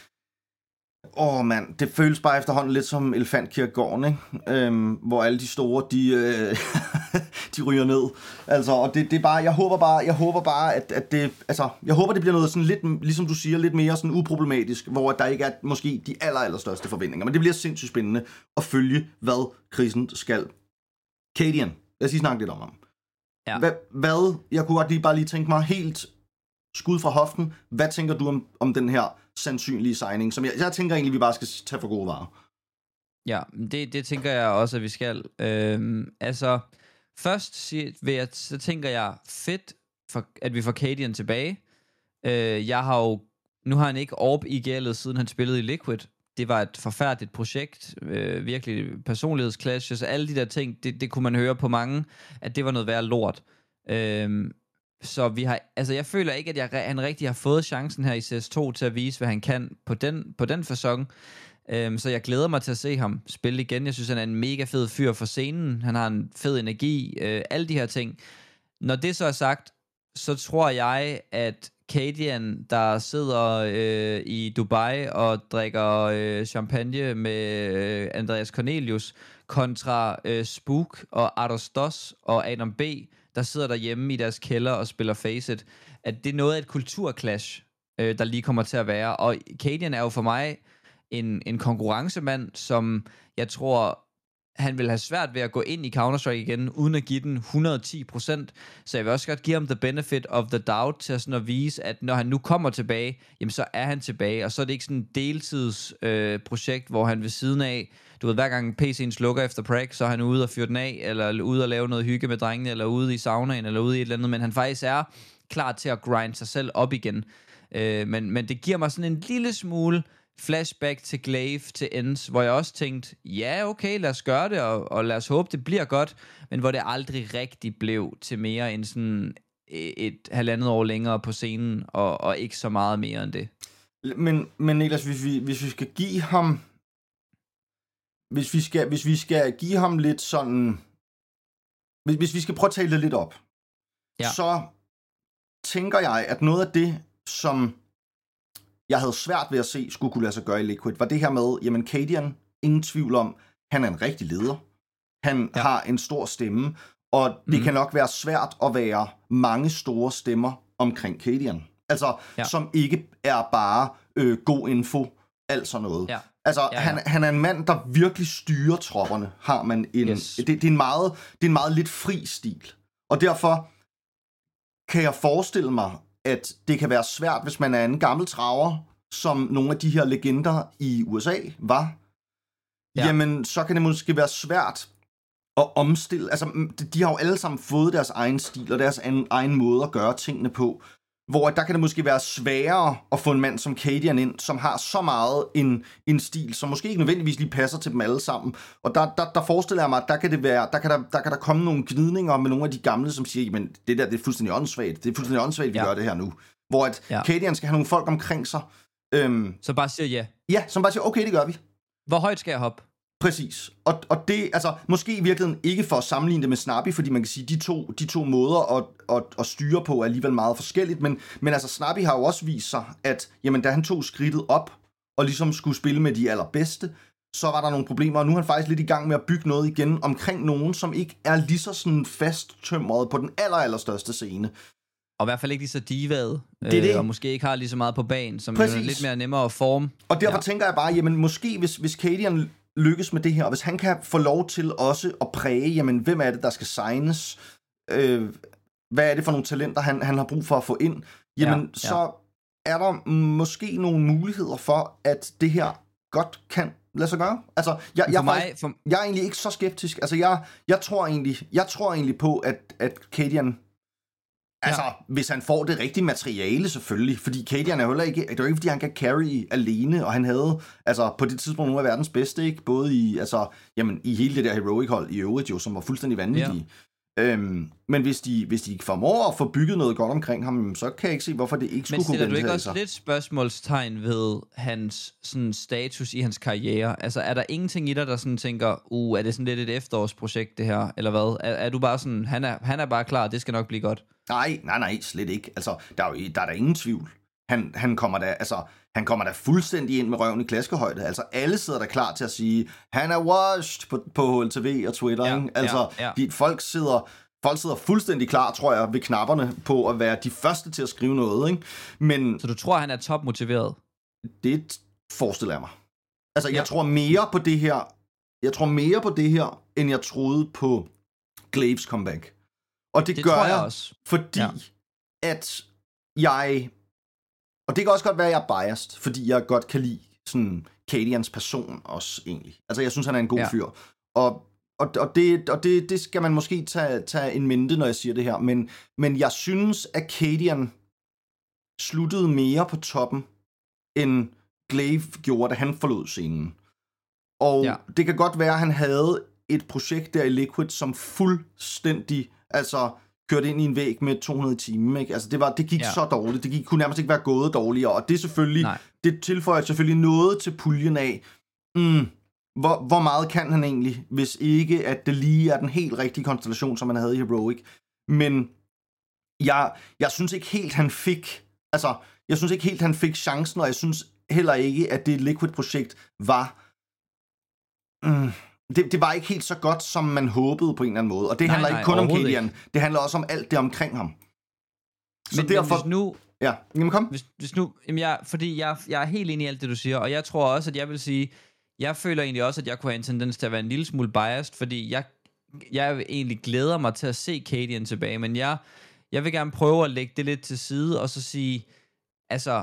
åh mand, det føles bare efterhånden lidt som Elefantkirkegården, ikke? Øhm, hvor alle de store, de, øh, de ryger ned. Altså, og det, det er bare, jeg håber bare, jeg håber bare, at, at det, altså, jeg håber, det bliver noget sådan lidt, ligesom du siger, lidt mere sådan uproblematisk, hvor der ikke er måske de aller, aller største forventninger. Men det bliver sindssygt spændende at følge, hvad krisen skal. Cadian, lad os lige snakke lidt om ham. Ja. Hvad, hvad, jeg kunne godt lige bare lige tænke mig helt skud fra hoften, hvad tænker du om, om den her sandsynlige signing, som jeg, jeg tænker egentlig, vi bare skal tage for gode varer? Ja, det, det tænker jeg også, at vi skal. Øhm, altså, først vil jeg, så tænker jeg, fedt, for, at vi får Cadian tilbage. Øh, jeg har jo, nu har han ikke orb i gældet, siden han spillede i Liquid. Det var et forfærdeligt projekt, øh, virkelig personlighedsclashes, alle de der ting, det, det kunne man høre på mange, at det var noget værre lort. Øhm, så vi har, altså jeg føler ikke, at jeg, han rigtig har fået chancen her i C S to til at vise, hvad han kan på den, på den facon. Øhm, så jeg glæder mig til at se ham spille igen. Jeg synes, han er en mega fed fyr for scenen. Han har en fed energi, øh, alle de her ting. Når det så er sagt, så tror jeg, at Cadian, der sidder øh, i Dubai og drikker øh, champagne med øh, Andreas Cornelius, kontra øh, Spook og Ardos Dos og Adam B., der sidder derhjemme i deres kælder og spiller Faceit, at det er noget af et kulturclash, øh, der lige kommer til at være. Og Cadian er jo for mig en, en konkurrencemand, som jeg tror han vil have svært ved at gå ind i Counter-Strike igen, uden at give den et hundrede og ti procent. Så jeg vil også godt give ham the benefit of the doubt til sådan at vise, at når han nu kommer tilbage, jamen så er han tilbage, og så er det ikke sådan et deltidsprojekt, øh, projekt, hvor han ved siden af, du ved, hver gang P C'en slukker efter prag, så er han ude og fyre den af, eller ude og lave noget hygge med drengene, eller ude i saunaen, eller ude i et eller andet, men han faktisk er klar til at grinde sig selv op igen. Øh, men, men det giver mig sådan en lille smule flashback til Glaive til Ends, hvor jeg også tænkte, ja okay, lad os gøre det, og, og lad os håbe, det bliver godt, men hvor det aldrig rigtig blev til mere end sådan et halvandet år længere på scenen, og, og ikke så meget mere end det. Men, men Niklas, hvis vi, hvis vi skal give ham, hvis vi skal, hvis vi skal give ham lidt sådan, hvis, hvis vi skal prøve at tale det lidt op, ja. Så tænker jeg, at noget af det, som jeg havde svært ved at se, skulle kunne lade sig gøre i Liquid, var det her med, jamen Cadian, ingen tvivl om, han er en rigtig leder. Han ja. har en stor stemme, og det mm. kan nok være svært at være mange store stemmer omkring Cadian. Altså, ja. som ikke er bare øh, god info, alt sådan noget. Ja. Altså, ja, ja. Han, han er en mand, der virkelig styrer tropperne, har man en... Yes. Det, det, er en meget, det er en meget lidt fri stil. Og derfor kan jeg forestille mig, at det kan være svært, hvis man er en gammel traver, som nogle af de her legender i U S A var. Ja. Jamen, så kan det måske være svært at omstille. Altså, de har jo alle sammen fået deres egen stil og deres egen måde at gøre tingene på. Hvor der kan det måske være sværere at få en mand som Cadian ind, som har så meget en, en stil, som måske ikke nødvendigvis lige passer til dem alle sammen. Og der, der, der forestiller jeg mig, at der kan, det være, der, kan der, der kan der komme nogle gnidninger med nogle af de gamle, som siger, men det der, det er fuldstændig åndssvagt. Det er fuldstændig åndssvagt, vi ja. gør det her nu. Hvor at ja. Cadian skal have nogle folk omkring sig. Øhm, så bare siger ja. Ja, som bare siger, okay, det gør vi. Hvor højt skal jeg hoppe? Præcis. Og, og det, altså, måske i virkeligheden ikke for at sammenligne det med Snappy, fordi man kan sige, de to, de to måder at, at, at styre på er alligevel meget forskelligt, men, men altså, Snappy har jo også vist sig, at jamen, da han tog skridtet op, og ligesom skulle spille med de allerbedste, så var der nogle problemer, og nu er han faktisk lidt i gang med at bygge noget igen omkring nogen, som ikke er lige så sådan fasttømret på den aller, allerstørste scene. Og i hvert fald ikke lige så divaet, det er det. Øh, og måske ikke har lige så meget på banen, som er lidt mere nemmere at forme. Og derfor ja. tænker jeg bare, jamen måske hvis, hvis Cadian lykkes med det her, og hvis han kan få lov til også at præge, jamen hvem er det, der skal signes, øh, hvad er det for nogle talenter, han, han har brug for at få ind, jamen ja, ja. så er der måske nogle muligheder for, at det her godt kan lade sig gøre. Altså, jeg, jeg, mig, faktisk, for... jeg er egentlig ikke så skeptisk. Altså, jeg, jeg, tror, egentlig, jeg tror egentlig på, at, at Cadian, altså, ja. hvis han får det rigtige materiale, selvfølgelig, fordi Cadian er heller ikke, det er jo ikke, fordi han kan carry alene, og han havde, altså, på det tidspunkt nogle af verdens bedste, ikke? Både i, altså, jamen, i hele det der Heroic-hold i øvrigt jo, som var fuldstændig vanvittige. Ja. Øhm, men hvis de, hvis de formår at få bygget noget godt omkring ham, så kan jeg ikke se, hvorfor det ikke skulle kunne gentage sig. Men stiller du ikke også sig. lidt spørgsmålstegn ved hans sådan, status i hans karriere? Altså, er der ingenting i dig, der sådan tænker, uh, er det sådan lidt et efterårsprojekt, det her, eller hvad? Er, er du bare sådan, han er, han er bare klar, det skal nok blive godt? Nej, nej, nej, slet ikke. Altså, der er jo der er der ingen tvivl. Han, han kommer da, altså, han kommer da fuldstændig ind med røven i klaskehøjde. Altså, alle sidder der klar til at sige, han er washed på, på H L T V og Twitter, ja, ikke? Altså, ja, ja. De, folk sidder... Folk sidder fuldstændig klar, tror jeg, ved knapperne på at være de første til at skrive noget, ikke? Men... Så du tror, han er topmotiveret? Det forestiller jeg mig. Altså, ja. jeg tror mere på det her, jeg tror mere på det her, end jeg troede på Glaives comeback. Og det, det gør jeg, jeg også. Fordi ja. at jeg... Og det kan også godt være, at jeg er biased, fordi jeg godt kan lide sådan Cadians person også, egentlig. Altså, jeg synes, han er en god ja. fyr. Og Og, og, det, og det, det skal man måske tage, tage en mente, når jeg siger det her. Men, men jeg synes, at Cadian sluttede mere på toppen, end Glaive gjorde, da han forlod scenen. Og ja. det kan godt være, at han havde et projekt der i Liquid, som fuldstændig altså, kørte ind i en væg med to hundrede timer. Ikke? Altså, det, var, det gik ja. så dårligt. Det gik, kunne nærmest ikke være gået dårligere. Og det er selvfølgelig, Nej. det tilføjer selvfølgelig noget til puljen af... Mm, Hvor, hvor meget kan han egentlig, hvis ikke, at det lige er den helt rigtige konstellation, som han havde i Heroic. Men jeg, jeg synes ikke helt, han fik, altså, jeg synes ikke helt, han fik chancen, og jeg synes heller ikke, at det Liquid-projekt var, mm, det, det var ikke helt så godt, som man håbede på en eller anden måde. Og det nej, handler nej, ikke kun om Cadian, det handler også om alt det omkring ham. Så men, derfor... Men hvis nu... Ja, jamen kom. Hvis, hvis nu, jamen jeg, fordi jeg, jeg er helt enig i alt det, du siger, og jeg tror også, at jeg vil sige... jeg føler egentlig også, at jeg kunne have en tendens til at være en lille smule biased, fordi jeg, jeg egentlig glæder mig til at se Cadian tilbage, men jeg, jeg vil gerne prøve at lægge det lidt til side, og så sige, altså,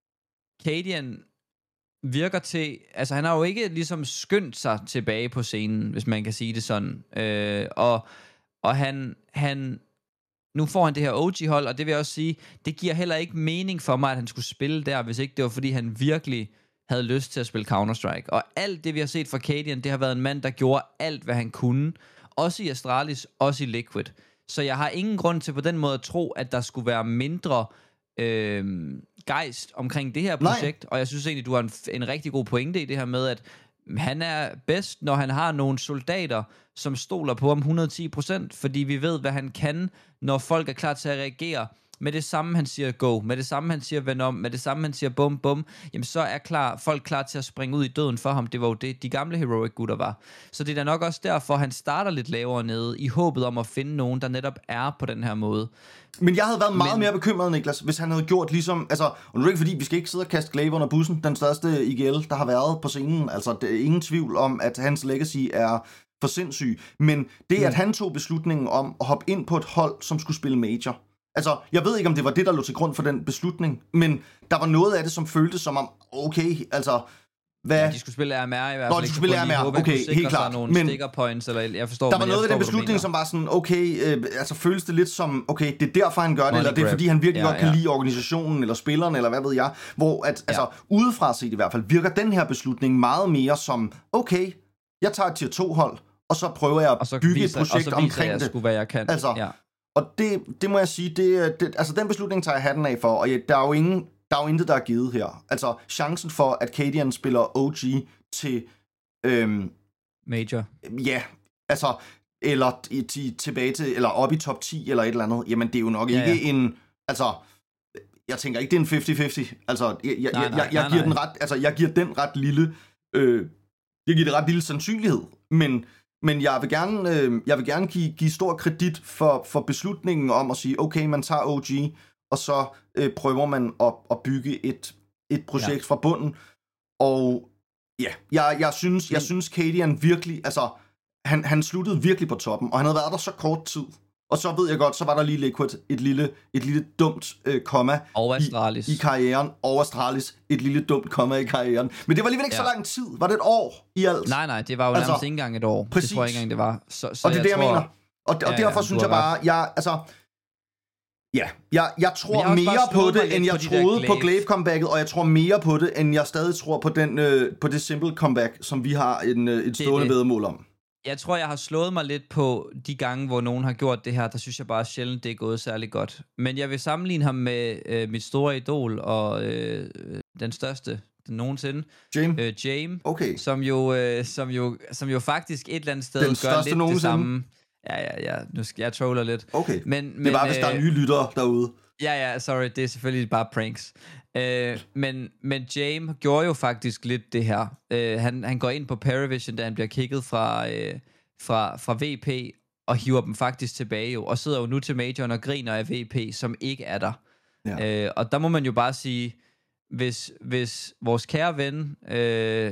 Cadian virker til, altså han har jo ikke ligesom skyndt sig tilbage på scenen, hvis man kan sige det sådan, øh, og, og han, han, nu får han det her O G-hold, og det vil jeg også sige, det giver heller ikke mening for mig, at han skulle spille der, hvis ikke det var, fordi han virkelig havde lyst til at spille Counter-Strike. Og alt det, vi har set fra Cadian, det har været en mand, der gjorde alt, hvad han kunne, også i Astralis, også i Liquid. Så jeg har ingen grund til på den måde at tro, at der skulle være mindre øh, gejst omkring det her projekt, Nej. Og jeg synes egentlig, du har en, en rigtig god pointe i det her med, at han er bedst, når han har nogle soldater, som stoler på ham hundrede og ti procent, fordi vi ved, hvad han kan, når folk er klar til at reagere. Med det samme, han siger go, med det samme, han siger vend om, med det samme, han siger bum, bum, jamen så er klar, folk klar til at springe ud i døden for ham. Det var jo det, de gamle Heroic gutter var. Så det er da nok også derfor, han starter lidt lavere nede, i håbet om at finde nogen, der netop er på den her måde. Men jeg havde været meget Men... mere bekymret, Niklas, hvis han havde gjort ligesom, altså, og nu er det ikke fordi, vi skal ikke sidde og kaste Glaive under bussen, den største I G L, der har været på scenen. Altså, det er ingen tvivl om, at hans legacy er for sindssyg. Men det, mm. at han tog beslutningen om at hoppe ind på et hold, som skulle spille major. Altså, jeg ved ikke, om det var det, der lå til grund for den beslutning, men der var noget af det, som føltes som om, okay, altså, hvad... Ja, de skulle spille R M R i hvert fald. Nå, de skulle spille R M R, håbe, okay, helt klart. Nogle men sticker points, eller jeg forstår, der var noget af den beslutning, som var sådan, okay, øh, altså føles det lidt som, okay, det er derfor, han gør det, Money eller det er, grab. fordi han virkelig Ja, godt kan ja. lide organisationen, eller spillerne, eller hvad ved jeg, hvor at, altså, udefra set i hvert fald, virker den her beslutning meget mere som, okay, jeg tager et tier to hold, og så prøver jeg at bygge viser, et projekt og så viser omkring jeg det. Sgu, hvad jeg kan. Altså, ja. Og det, det må jeg sige, det, det, altså den beslutning tager jeg hatten af for, og ja, der er jo ingen, der er jo intet, der er givet her. Altså chancen for, at Cadian spiller O G til... Øhm, Major. Ja, altså, eller til, tilbage til, eller op i top ti, eller et eller andet, jamen det er jo nok ja, ikke ja. en... Altså, jeg tænker ikke, det er en halvtreds halvtreds. Altså, jeg, jeg, nej, nej, jeg, jeg, nej, giver nej. Den ret, altså, jeg giver den ret lille... Øh, jeg giver det ret lille sandsynlighed, men... Men jeg vil gerne, øh, jeg vil gerne give, give stor kredit for, for beslutningen om at sige, okay, man tager O G, og så øh, prøver man at, at bygge et, et projekt ja. Fra bunden. Og ja, jeg, jeg synes, jeg synes Cadian virkelig, altså, han, han sluttede virkelig på toppen, og han havde været der så kort tid. Og så ved jeg godt, så var der lige Liquid, et lille, et lille dumt øh, komma i, i karrieren, og Astralis, et lille dumt komma i karrieren. Men det var alligevel ikke ja. Så lang tid. Var det et år i alt? Nej, nej, det var jo altså, nærmest ikke engang et år. Præcis. Det tror jeg ikke engang, det var. Så, så og det er jeg det, tror, jeg mener. Og, og ja, derfor ja, synes jeg bare, jeg, altså... Ja, jeg, jeg tror jeg mere på det, end jeg på troede de på Glaive-comebacket, og jeg tror mere på det, end jeg stadig tror på, den, øh, på det simple comeback, som vi har en, øh, et stående væddemål om. Jeg tror, jeg har slået mig lidt på de gange, hvor nogen har gjort det her. Der synes jeg bare sjældent, det er gået særlig godt. Men jeg vil sammenligne ham med øh, mit store idol og øh, den største den nogensinde. James. Øh, James, okay. som, jo, øh, som, jo, som jo faktisk et eller andet sted den gør lidt nogensinde. Det samme. Ja, ja, ja. Nu skal jeg troller lidt. Okay. Men, det men, var, hvis øh, der er nye lyttere derude. Ja, ja, sorry. Det er selvfølgelig bare pranks. Øh, men, men James gjorde jo faktisk lidt det her. Øh, han, han går ind på Paravision, da han bliver kigget fra, øh, fra, fra V P, og hiver dem faktisk tilbage jo, og sidder jo nu til majoren og griner af V P, som ikke er der. Ja. Øh, og der må man jo bare sige, hvis, hvis vores kære ven, øh,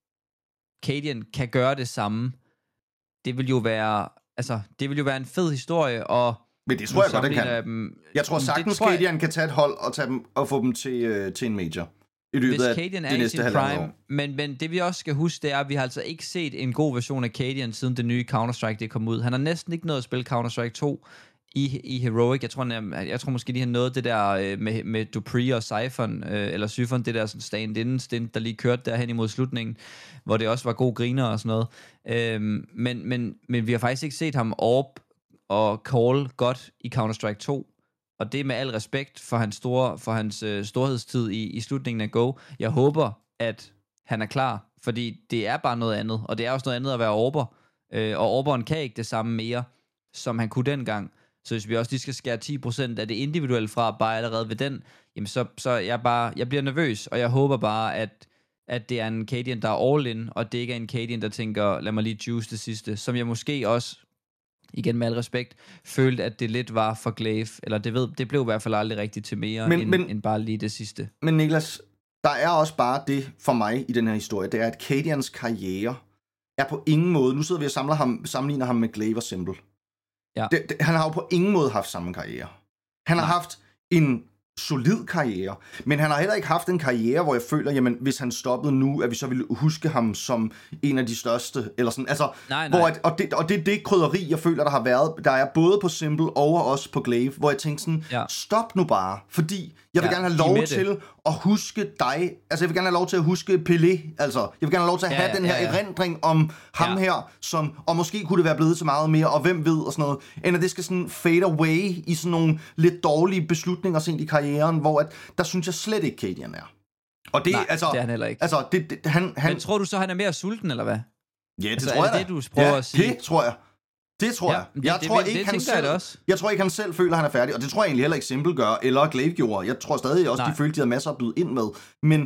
Cadian, kan gøre det samme, det vil jo være, altså, det vil jo være en fed historie, og men det tror jeg godt, det kan. Dem, jeg tror sagtens, Cadian kan tage et hold og, tage dem, og få dem til, øh, til en major. I løbet af Cadian det er næste i sin prime, år. Men, men det vi også skal huske, det er, at vi har altså ikke set en god version af Cadian, siden det nye Counter-Strike det kom ud. Han har næsten ikke nået at spille Counter-Strike to i, i Heroic. Jeg tror, jeg, jeg tror måske, de har nået det der øh, med, med Dupree og Syphon, øh, eller Syphon, det der sådan stand-in stint, der lige kørte derhen imod slutningen, hvor det også var god griner og sådan noget. Øhm, men, men, men vi har faktisk ikke set ham op og call godt i Counter-Strike to. Og det er med al respekt for hans, store, for hans øh, storhedstid i, i slutningen af Go. Jeg håber, at han er klar, fordi det er bare noget andet, og det er også noget andet at være Orber. Øh, og Orberen kan ikke det samme mere, som han kunne dengang. Så hvis vi også lige skal skære ti procent af det individuelle fra, bare allerede ved den, jamen så, så jeg, bare, jeg bliver nervøs, og jeg håber bare, at, at det er en Cadian, der er all in, og det ikke er en Cadian, der tænker, lad mig lige juice det sidste, som jeg måske også, igen med al respekt, følte, at det lidt var for Glaive, eller det, ved, det blev i hvert fald aldrig rigtigt til mere, men, end, men, end bare lige det sidste. Men Niklas, der er også bare det for mig i den her historie, det er, at Cadians karriere er på ingen måde, nu sidder vi og samler ham, sammenligner ham med Glaive og Simple. Ja. Det, det, han har jo på ingen måde haft samme karriere. Han har Nej. haft en solid karriere, men han har heller ikke haft en karriere, hvor jeg føler, jamen, hvis han stoppede nu, at vi så ville huske ham som en af de største, eller sådan, altså, nej, nej. Hvor at, og, det, og det er det krydderi, jeg føler, der har været, der er både på Simple og også på Glaive, hvor jeg tænkte sådan, ja. stop nu bare, fordi jeg vil ja, gerne have lov til det. At huske dig, altså jeg vil gerne have lov til at huske Pelé, altså, jeg vil gerne have lov til at ja, have ja, den her ja, ja. erindring om ham ja. her, som, og måske kunne det være blevet til meget mere, og hvem ved, og sådan noget, end at det skal sådan fade away i sådan nogle lidt dårlige beslutninger sent i karrieren, hvor at, der synes jeg slet ikke, Cadian er. Og det, Nej, altså, det er han heller ikke. Altså, det, det, han, han... Men tror du så, han er mere sulten, eller hvad? Ja, det altså, tror jeg er det det, du prøver ja, at sige? det tror jeg. Det tror ja, jeg. Det, jeg det, tror det, ikke, det, han det selv, jeg også. Jeg tror ikke, han selv føler, at han er færdig. Og det tror jeg egentlig heller ikke Simple gør, eller Glaive gjorde. Jeg tror stadig også, Nej. de følte, de havde masser at byde ind med. Men,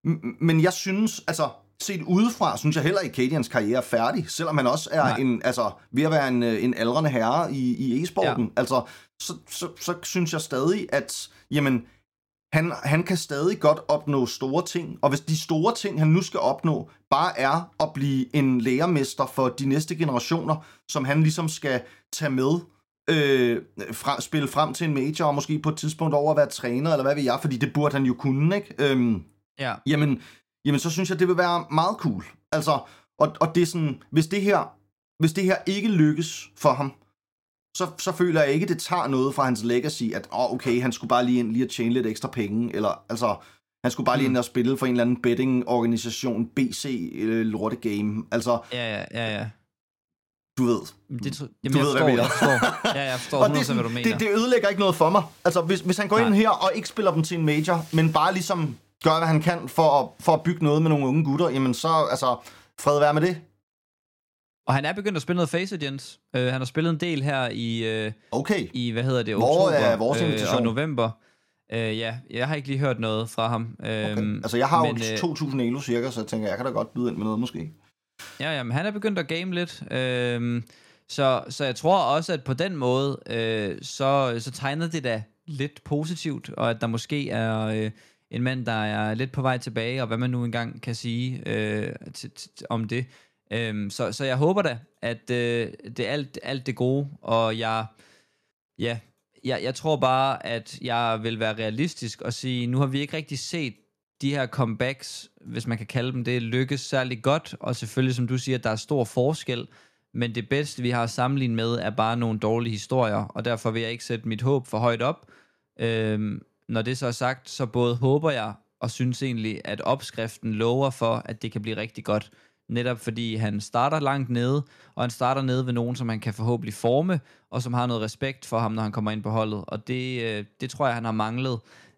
men jeg synes, altså, set udefra, synes jeg heller ikke, Cadians karriere er færdig. Selvom han også er en, altså, ved at være en, en aldrende herre i, i e-sporten. Ja. Altså, så, så, så synes jeg stadig, at, jamen, Han, han kan stadig godt opnå store ting, og hvis de store ting, han nu skal opnå, bare er at blive en lærermester for de næste generationer, som han ligesom skal tage med, øh, fra, spille frem til en major, og måske på et tidspunkt over at være træner, eller hvad ved jeg, fordi det burde han jo kunne, ikke? Øhm, ja. jamen, jamen, så synes jeg, det vil være meget cool. Altså, og, og det er sådan, hvis det her, hvis det her ikke lykkes for ham, Så, så føler jeg ikke, det tager noget fra hans legacy, at oh, okay, han skulle bare lige ind lige at tjene lidt ekstra penge, eller altså, han skulle bare lige ind og spille for en eller anden betting-organisation, B C øh, Lorte Game, altså... Ja, ja, ja, ja. Du ved. Det, du jamen, ved, forstår, hvad jeg forstår. Ja, jeg forstår hundrede procent, hvad du mener. Det, det ødelægger ikke noget for mig. Altså, hvis, hvis han går Nej. ind her og ikke spiller dem til en major, men bare ligesom gør, hvad han kan for at, for at bygge noget med nogle unge gutter, jamen så, altså, fred være med det. Og han er begyndt at spille noget Face Agents. Uh, han har spillet en del her i, uh, okay. i hvad hedder det, Hvor oktober er vores invitation? uh, og november. Uh, ja, jeg har ikke lige hørt noget fra ham. Uh, okay. Altså, jeg har men, jo to tusind elo cirka, så jeg tænker, jeg kan da godt byde ind med noget måske. Ja, ja, men han er begyndt at game lidt. Uh, så, så jeg tror også, at på den måde, uh, så, så tegner det da lidt positivt, og at der måske er... Uh, en mand, der er lidt på vej tilbage, og hvad man nu engang kan sige øh, t- t- om det. Øhm, så, så jeg håber da, at øh, det er alt, alt det gode, og jeg, ja, jeg, jeg tror bare, at jeg vil være realistisk og sige, nu har vi ikke rigtig set de her comebacks, hvis man kan kalde dem det, lykkes særlig godt, og selvfølgelig, som du siger, der er stor forskel, men det bedste, vi har sammenlignet med, er bare nogle dårlige historier, og derfor vil jeg ikke sætte mit håb for højt op. Øhm, Når det så er sagt, så både håber jeg og synes egentlig, at opskriften lover for, at det kan blive rigtig godt. Netop fordi han starter langt nede, og han starter nede ved nogen, som han kan forhåbentlig forme, og som har noget respekt for ham, når han kommer ind på holdet. Og det, det tror jeg, han har manglet.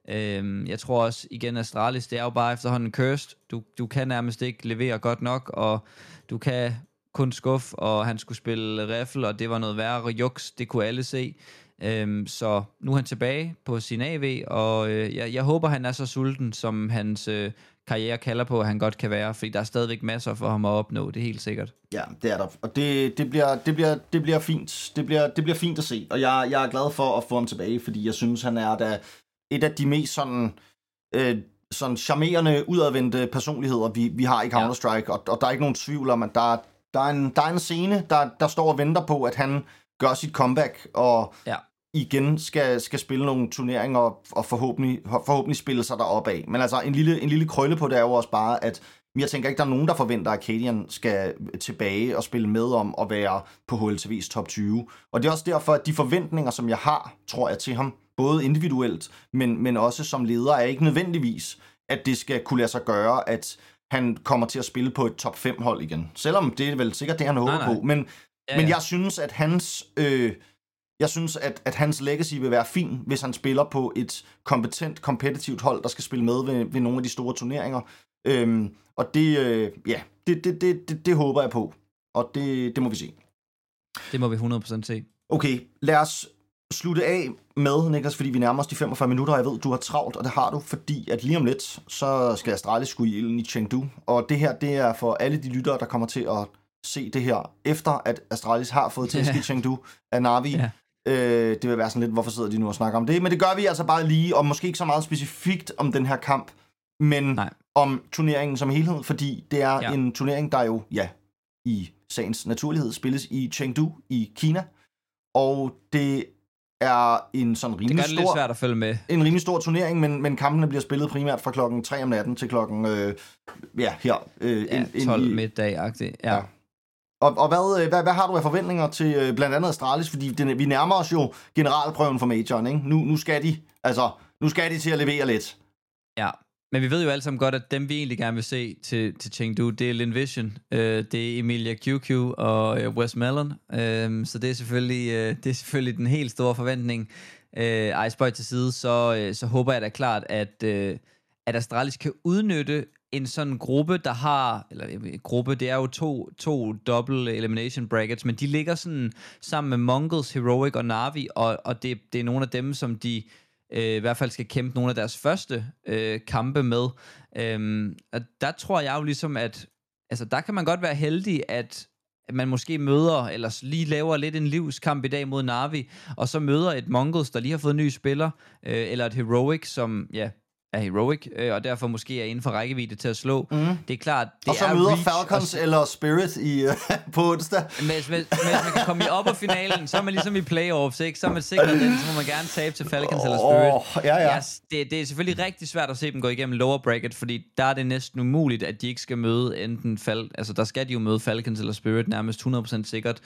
Jeg tror også, igen, Astralis, det er jo bare efterhånden cursed. Du, du kan nærmest ikke levere godt nok, og du kan kun skuffe, og han skulle spille riffle, og det var noget værre juks, det kunne alle se. Øhm, så nu er han tilbage på sin A V, og øh, jeg, jeg håber, han er så sulten, som hans øh, karriere kalder på, at han godt kan være, fordi der er stadigvæk masser for ham at opnå, det er helt sikkert. Ja, det er der, og det, det, bliver, det, bliver, det bliver fint, det bliver, det bliver fint at se, og jeg, jeg er glad for at få ham tilbage, fordi jeg synes, han er da et af de mest sådan, øh, sådan charmerende, udadvendte personligheder, vi, vi har i Counter-Strike, ja. og, og der er ikke nogen tvivl om, at der, der, er, en, der er en scene, der, der står og venter på, at han gør sit comeback, og ja. igen skal, skal spille nogle turneringer, og, og forhåbentlig, forhåbentlig spille sig deroppe af. Men altså, en lille, en lille krølle på det er jo også bare, at jeg tænker ikke, der er nogen, der forventer, at Cadian skal tilbage og spille med om at være på H L T V's top tyve. Og det er også derfor, at de forventninger, som jeg har, tror jeg, til ham, både individuelt, men, men også som leder, er ikke nødvendigvis, at det skal kunne lade sig gøre, at han kommer til at spille på et top fem hold igen. Selvom det er vel sikkert det, han håber nej, nej. på. Men Ja, ja. Men jeg synes, at hans, øh, jeg synes, at, at hans legacy vil være fin, hvis han spiller på et kompetent, kompetitivt hold, der skal spille med ved, ved nogle af de store turneringer. Øhm, og det, øh, ja, det, det, det, det, det håber jeg på. Og det, det må vi se. Det må vi hundrede procent se. Okay, lad os slutte af med, Niklas, fordi vi nærmer os de femogfyrre minutter, og jeg ved, du har travlt, og det har du, fordi at lige om lidt, så skal Astralis skulle i ilden i Chengdu. Og det her, det er for alle de lyttere, der kommer til at se det her, efter at Astralis har fået tæsk i Chengdu af Navi. Ja. Øh, det vil være sådan lidt, hvorfor sidder de nu og snakker om det? Men det gør vi altså bare lige, og måske ikke så meget specifikt om den her kamp, men Nej. om turneringen som helhed, fordi det er Ja. en turnering, der jo, ja, i sagens naturlighed spilles i Chengdu i Kina, og det er en sådan Det rimelig gør det lidt stor, svært at følge med. en rimelig stor turnering, men, men kampene bliver spillet primært fra klokken tre om natten til klokken, øh, ja, her. Øh, Ja, ind- ind tolv i- middag-agtigt. Ja. Ja. Og, og hvad, øh, hvad, hvad har du af forventninger til øh, blandt andet Astralis? Fordi det, vi nærmer os jo generalprøven for majoren, ikke? Nu, nu skal de, altså, nu skal de til at levere lidt. Ja, men vi ved jo alle sammen godt, at dem vi egentlig gerne vil se til, til Chengdu, det er Lin Vision, øh, det er Emilia Q Q og øh, Wes Mellon, øh, så det er, selvfølgelig, øh, det er selvfølgelig den helt store forventning. Øh, ej, spøj til side, så, øh, så håber jeg da klart, at, øh, at Astralis kan udnytte en sådan gruppe, der har, eller øh, gruppe, det er jo to, to double elimination brackets, men de ligger sådan sammen med Mongols, Heroic og Na'Vi, og, og det, det er nogle af dem, som de øh, i hvert fald skal kæmpe nogle af deres første øh, kampe med. Øhm, og der tror jeg jo ligesom, at altså, der kan man godt være heldig, at at man måske møder, eller lige laver lidt en livskamp i dag mod Na'Vi, og så møder et Mongols, der lige har fået en ny spiller, øh, eller et Heroic, som ja, er Heroic, øh, og derfor måske er inden for rækkevidde til at slå. Mm. Det er klart, det Og så er møder reach, Falcons og, eller Spirit i, uh, på onsdag. Hvis, hvis, hvis man kan komme i upper-finalen, så er man ligesom i playoffs, ikke? Så er man sikret den, så må man gerne tabe til Falcons oh, eller Spirit. Oh, ja, ja. Yes, det, det er selvfølgelig rigtig svært at se dem gå igennem lower bracket, fordi der er det næsten umuligt, at de ikke skal møde enten Fal... Altså, der skal de jo møde Falcons eller Spirit nærmest hundrede procent sikkert.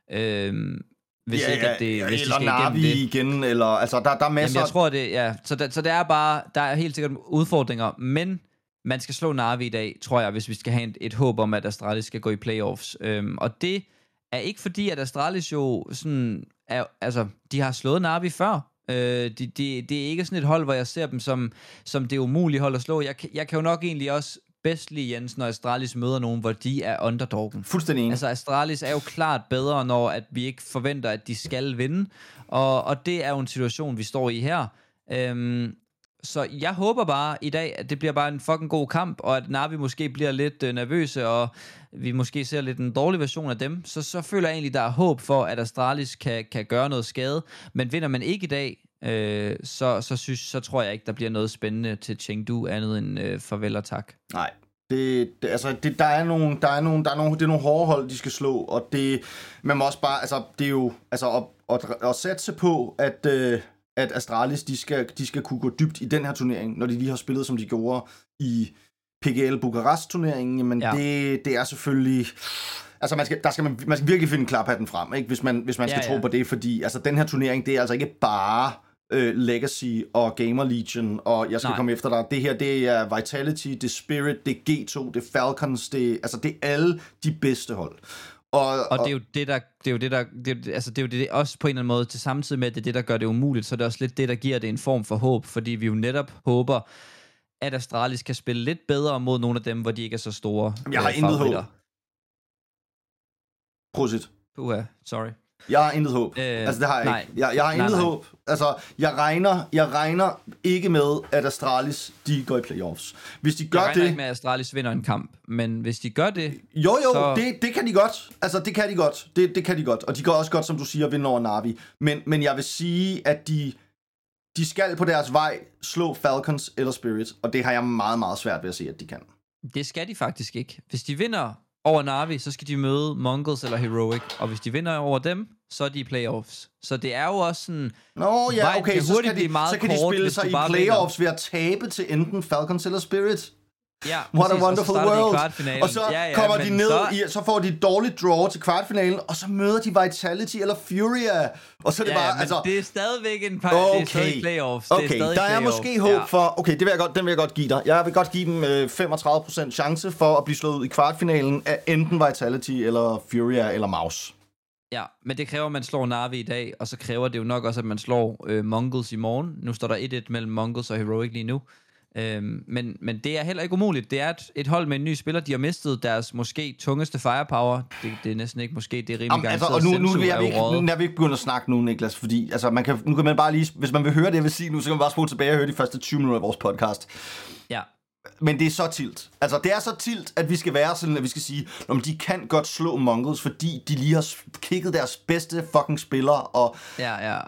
Øhm, hvis ja, ikke, at det... ja, hvis eller de skal igennem Na'Vi det. igen, eller... Altså, der, der er masser... Jamen, jeg tror det, ja. Så, der, så der er bare... Der er helt sikkert udfordringer, men man skal slå Na'Vi i dag, tror jeg, hvis vi skal have et, et håb om, at Astralis skal gå i playoffs. Øhm, og det er ikke fordi, at Astralis jo sådan... Er, altså, de har slået Na'Vi før. Øh, det de, de er ikke sådan et hold, hvor jeg ser dem som, som det umulige hold at slå. Jeg, jeg kan jo nok egentlig også bedst lide, Jens, når Astralis møder nogen, hvor de er underdoggen. Fuldstændig enig. Altså, Astralis er jo klart bedre, når at vi ikke forventer, at de skal vinde. Og, og det er jo en situation, vi står i her. Øhm, så jeg håber bare i dag, at det bliver bare en fucking god kamp, og at Na'Vi måske bliver lidt øh, nervøse, og vi måske ser lidt en dårlig version af dem. Så, så føler jeg egentlig, der er håb for, at Astralis kan, kan gøre noget skade. Men vinder man ikke i dag, øh, så, så, synes, så tror jeg ikke, der bliver noget spændende til Chengdu andet end øh, farvel og tak. Nej. Det, det, altså, det, der er nogle, der er nogle, der er nogle, det er nogle hårde hold, de skal slå, og det, man må også bare, altså, det er jo, altså, at, at, at satse på, at, øh, at Astralis, de skal, de skal kunne gå dybt i den her turnering, når de lige har spillet, som de gjorde i P G L Bukarest-turneringen, jamen, ja. det, det er selvfølgelig, altså, man skal, der skal man, man skal virkelig finde klaphatten frem, ikke, hvis man, hvis man skal ja, ja. tro på det, fordi, altså, den her turnering, det er altså ikke bare Uh, Legacy og Gamer Legion, og jeg skal Nej. komme efter dig. Det her, det er Vitality, det er Spirit, det er G to, det er Falcons, det, altså det er alle de bedste hold. Og, og, og det er jo det, der, det er jo det, der, det, altså det er jo det, også på en eller anden måde, til samtidig med, at det er det, der gør det umuligt, så det er også lidt det, der giver det en form for håb, fordi vi jo netop håber, at Astralis kan spille lidt bedre mod nogle af dem, hvor de ikke er så store. Jeg har intet håb. Prosit. Uha, sorry. Jeg har intet håb. Øh, altså, det har jeg nej. ikke. Jeg, jeg har intet nej, nej. håb. Altså, jeg regner, jeg regner ikke med, at Astralis, de går i playoffs. Hvis de gør jeg regner det... ikke med, at Astralis vinder en kamp, men hvis de gør det... Jo, jo, så... det, det kan de godt. Altså, det kan de godt. Det, det kan de godt. Og de går også godt, som du siger, vinde over Na'Vi. Men, men jeg vil sige, at de, de skal på deres vej slå Falcons eller Spirit, og det har jeg meget, meget svært ved at se, at de kan. Det skal de faktisk ikke. Hvis de vinder over Na'Vi, så skal de møde Mongols eller Heroic, og hvis de vinder over dem, så er de i playoffs. Så det er jo også sådan... Nå ja, okay, så, skal de, meget så kan de kort, spille sig i playoffs vinder. Ved at tabe til enten Falcons eller Spirit. Ja, What præcis, a wonderful world. Og så ja, ja, kommer de ned, så... i, så får de et dårligt draw til kvartfinalen, og så møder de Vitality eller Furia. Og så er det ja, bare, men altså... det er stadigvæk en par, okay. det er stadig playoffs. Okay, det er der er playoffs. måske håb ja. for... Okay, det vil jeg godt, den vil jeg godt give dig. Jeg vil godt give dem øh, femogtredive procent chance for at blive slået ud i kvartfinalen af enten Vitality eller Furia eller Mouse. Ja, men det kræver, at man slår Na'Vi i dag, og så kræver det jo nok også, at man slår øh, Mongols i morgen. Nu står der et et mellem Mongols og Heroic lige nu. Øhm, men, men det er heller ikke umuligt. Det er et, et hold med en ny spiller. De har mistet deres måske tungeste firepower. Det, det er næsten ikke måske, det er rimelig Jamen, garanteret. Altså, og nu, nu, er vi ikke, nu er vi ikke begyndt at snakke nu, Niklas, fordi altså, man kan, nu kan man bare lige, hvis man vil høre det, jeg vil sige nu, så kan man bare spole tilbage og høre de første tyve minutter af vores podcast. Ja. Men det er så tilt. Altså, det er så tilt, at vi skal være sådan, at vi skal sige, at de kan godt slå Mongols, fordi de lige har kigget deres bedste fucking spillere, og... Ja, ja.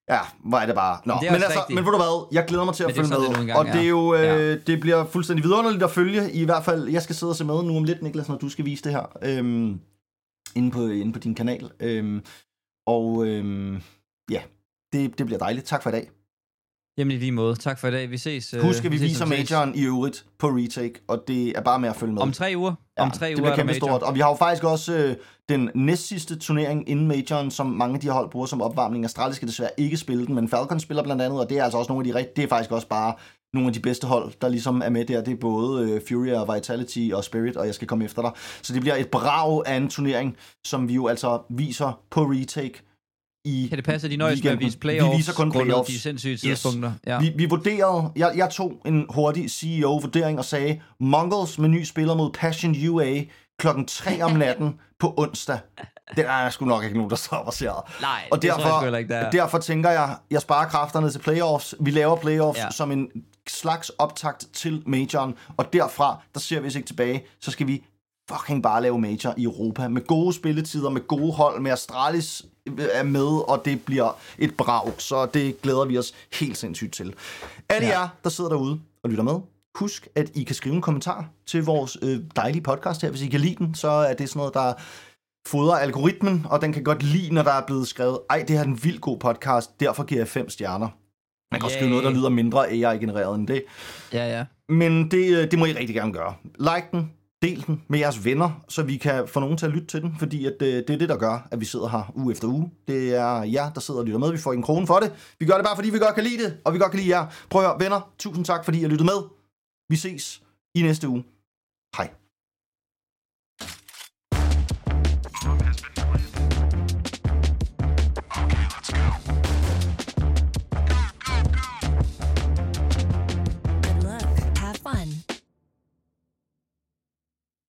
Ja, hvor er det bare. Nå, det men, altså, men ved du hvad, jeg glæder mig til at følge med, det og det er jo, øh, ja. det bliver fuldstændig vidunderligt at følge, i hvert fald, jeg skal sidde og se med nu om lidt, Niklas, når du skal vise det her, øhm, inde, på, inde på din kanal, øhm, og øhm, ja, det, det bliver dejligt. Tak for i dag. Jamen i lige måde. Tak for i dag. Vi ses. Husk, at vi, vi viser majoren i øvrigt på retake, og det er bare med at følge med. Om tre uger. Ja, Om tre det uger bliver er kæmpe major. stort. Og vi har jo faktisk også øh, den næstsidste turnering inden majoren, som mange af de her hold bruger som opvarmning. Astralis skal desværre ikke spille den, men Falcon spiller blandt andet, og det er altså også nogle af de rigtige. Det er faktisk også bare nogle af de bedste hold, der ligesom er med der. Det er både øh, Fury og Vitality og Spirit, og jeg skal komme efter dig. Så det bliver et brag af en turnering, som vi jo altså viser på retake. Kan det passe, at de nøjes med at vise playoffs? Vi viser kun playoffs. De sindssyge tidspunkter. Yes. Ja. Vi, vi vurderede, jeg, jeg tog en hurtig C E O-vurdering og sagde, Mongols med ny spiller mod Passion U A klokken tre om natten på onsdag. Det er jeg sgu nok ikke nogen, der stopper ser. Nej, og det derfor, tror jeg ikke, der. derfor tænker jeg, jeg sparer kræfterne til playoffs. Vi laver playoffs ja. som en slags optakt til majoren, og derfra, der ser vi os ikke tilbage, så skal vi fucking bare lave major i Europa, med gode spilletider, med gode hold, med Astralis er med, og det bliver et brag, så det glæder vi os helt sindssygt til. Alle ja. jer, der sidder derude og lytter med, husk, at I kan skrive en kommentar til vores øh, dejlige podcast her. Hvis I kan lide den, så er det sådan noget, der fodrer algoritmen, og den kan godt lide, når der er blevet skrevet, ej, det her er en vildt god podcast, derfor giver jeg fem stjerner. Man kan også skrive noget, der lyder mindre A I-genereret end det. Ja, ja. Men det, det må I rigtig gerne gøre. Like den, del den med jeres venner, så vi kan få nogen til at lytte til den, fordi at, øh, det er det, der gør, at vi sidder her uge efter uge. Det er jer, der sidder og lytter med. Vi får ikke en krone for det. Vi gør det bare, fordi vi godt kan lide det, og vi godt kan lide jer. Prøv at høre, venner, tusind tak, fordi I har lyttet med. Vi ses i næste uge. Hej.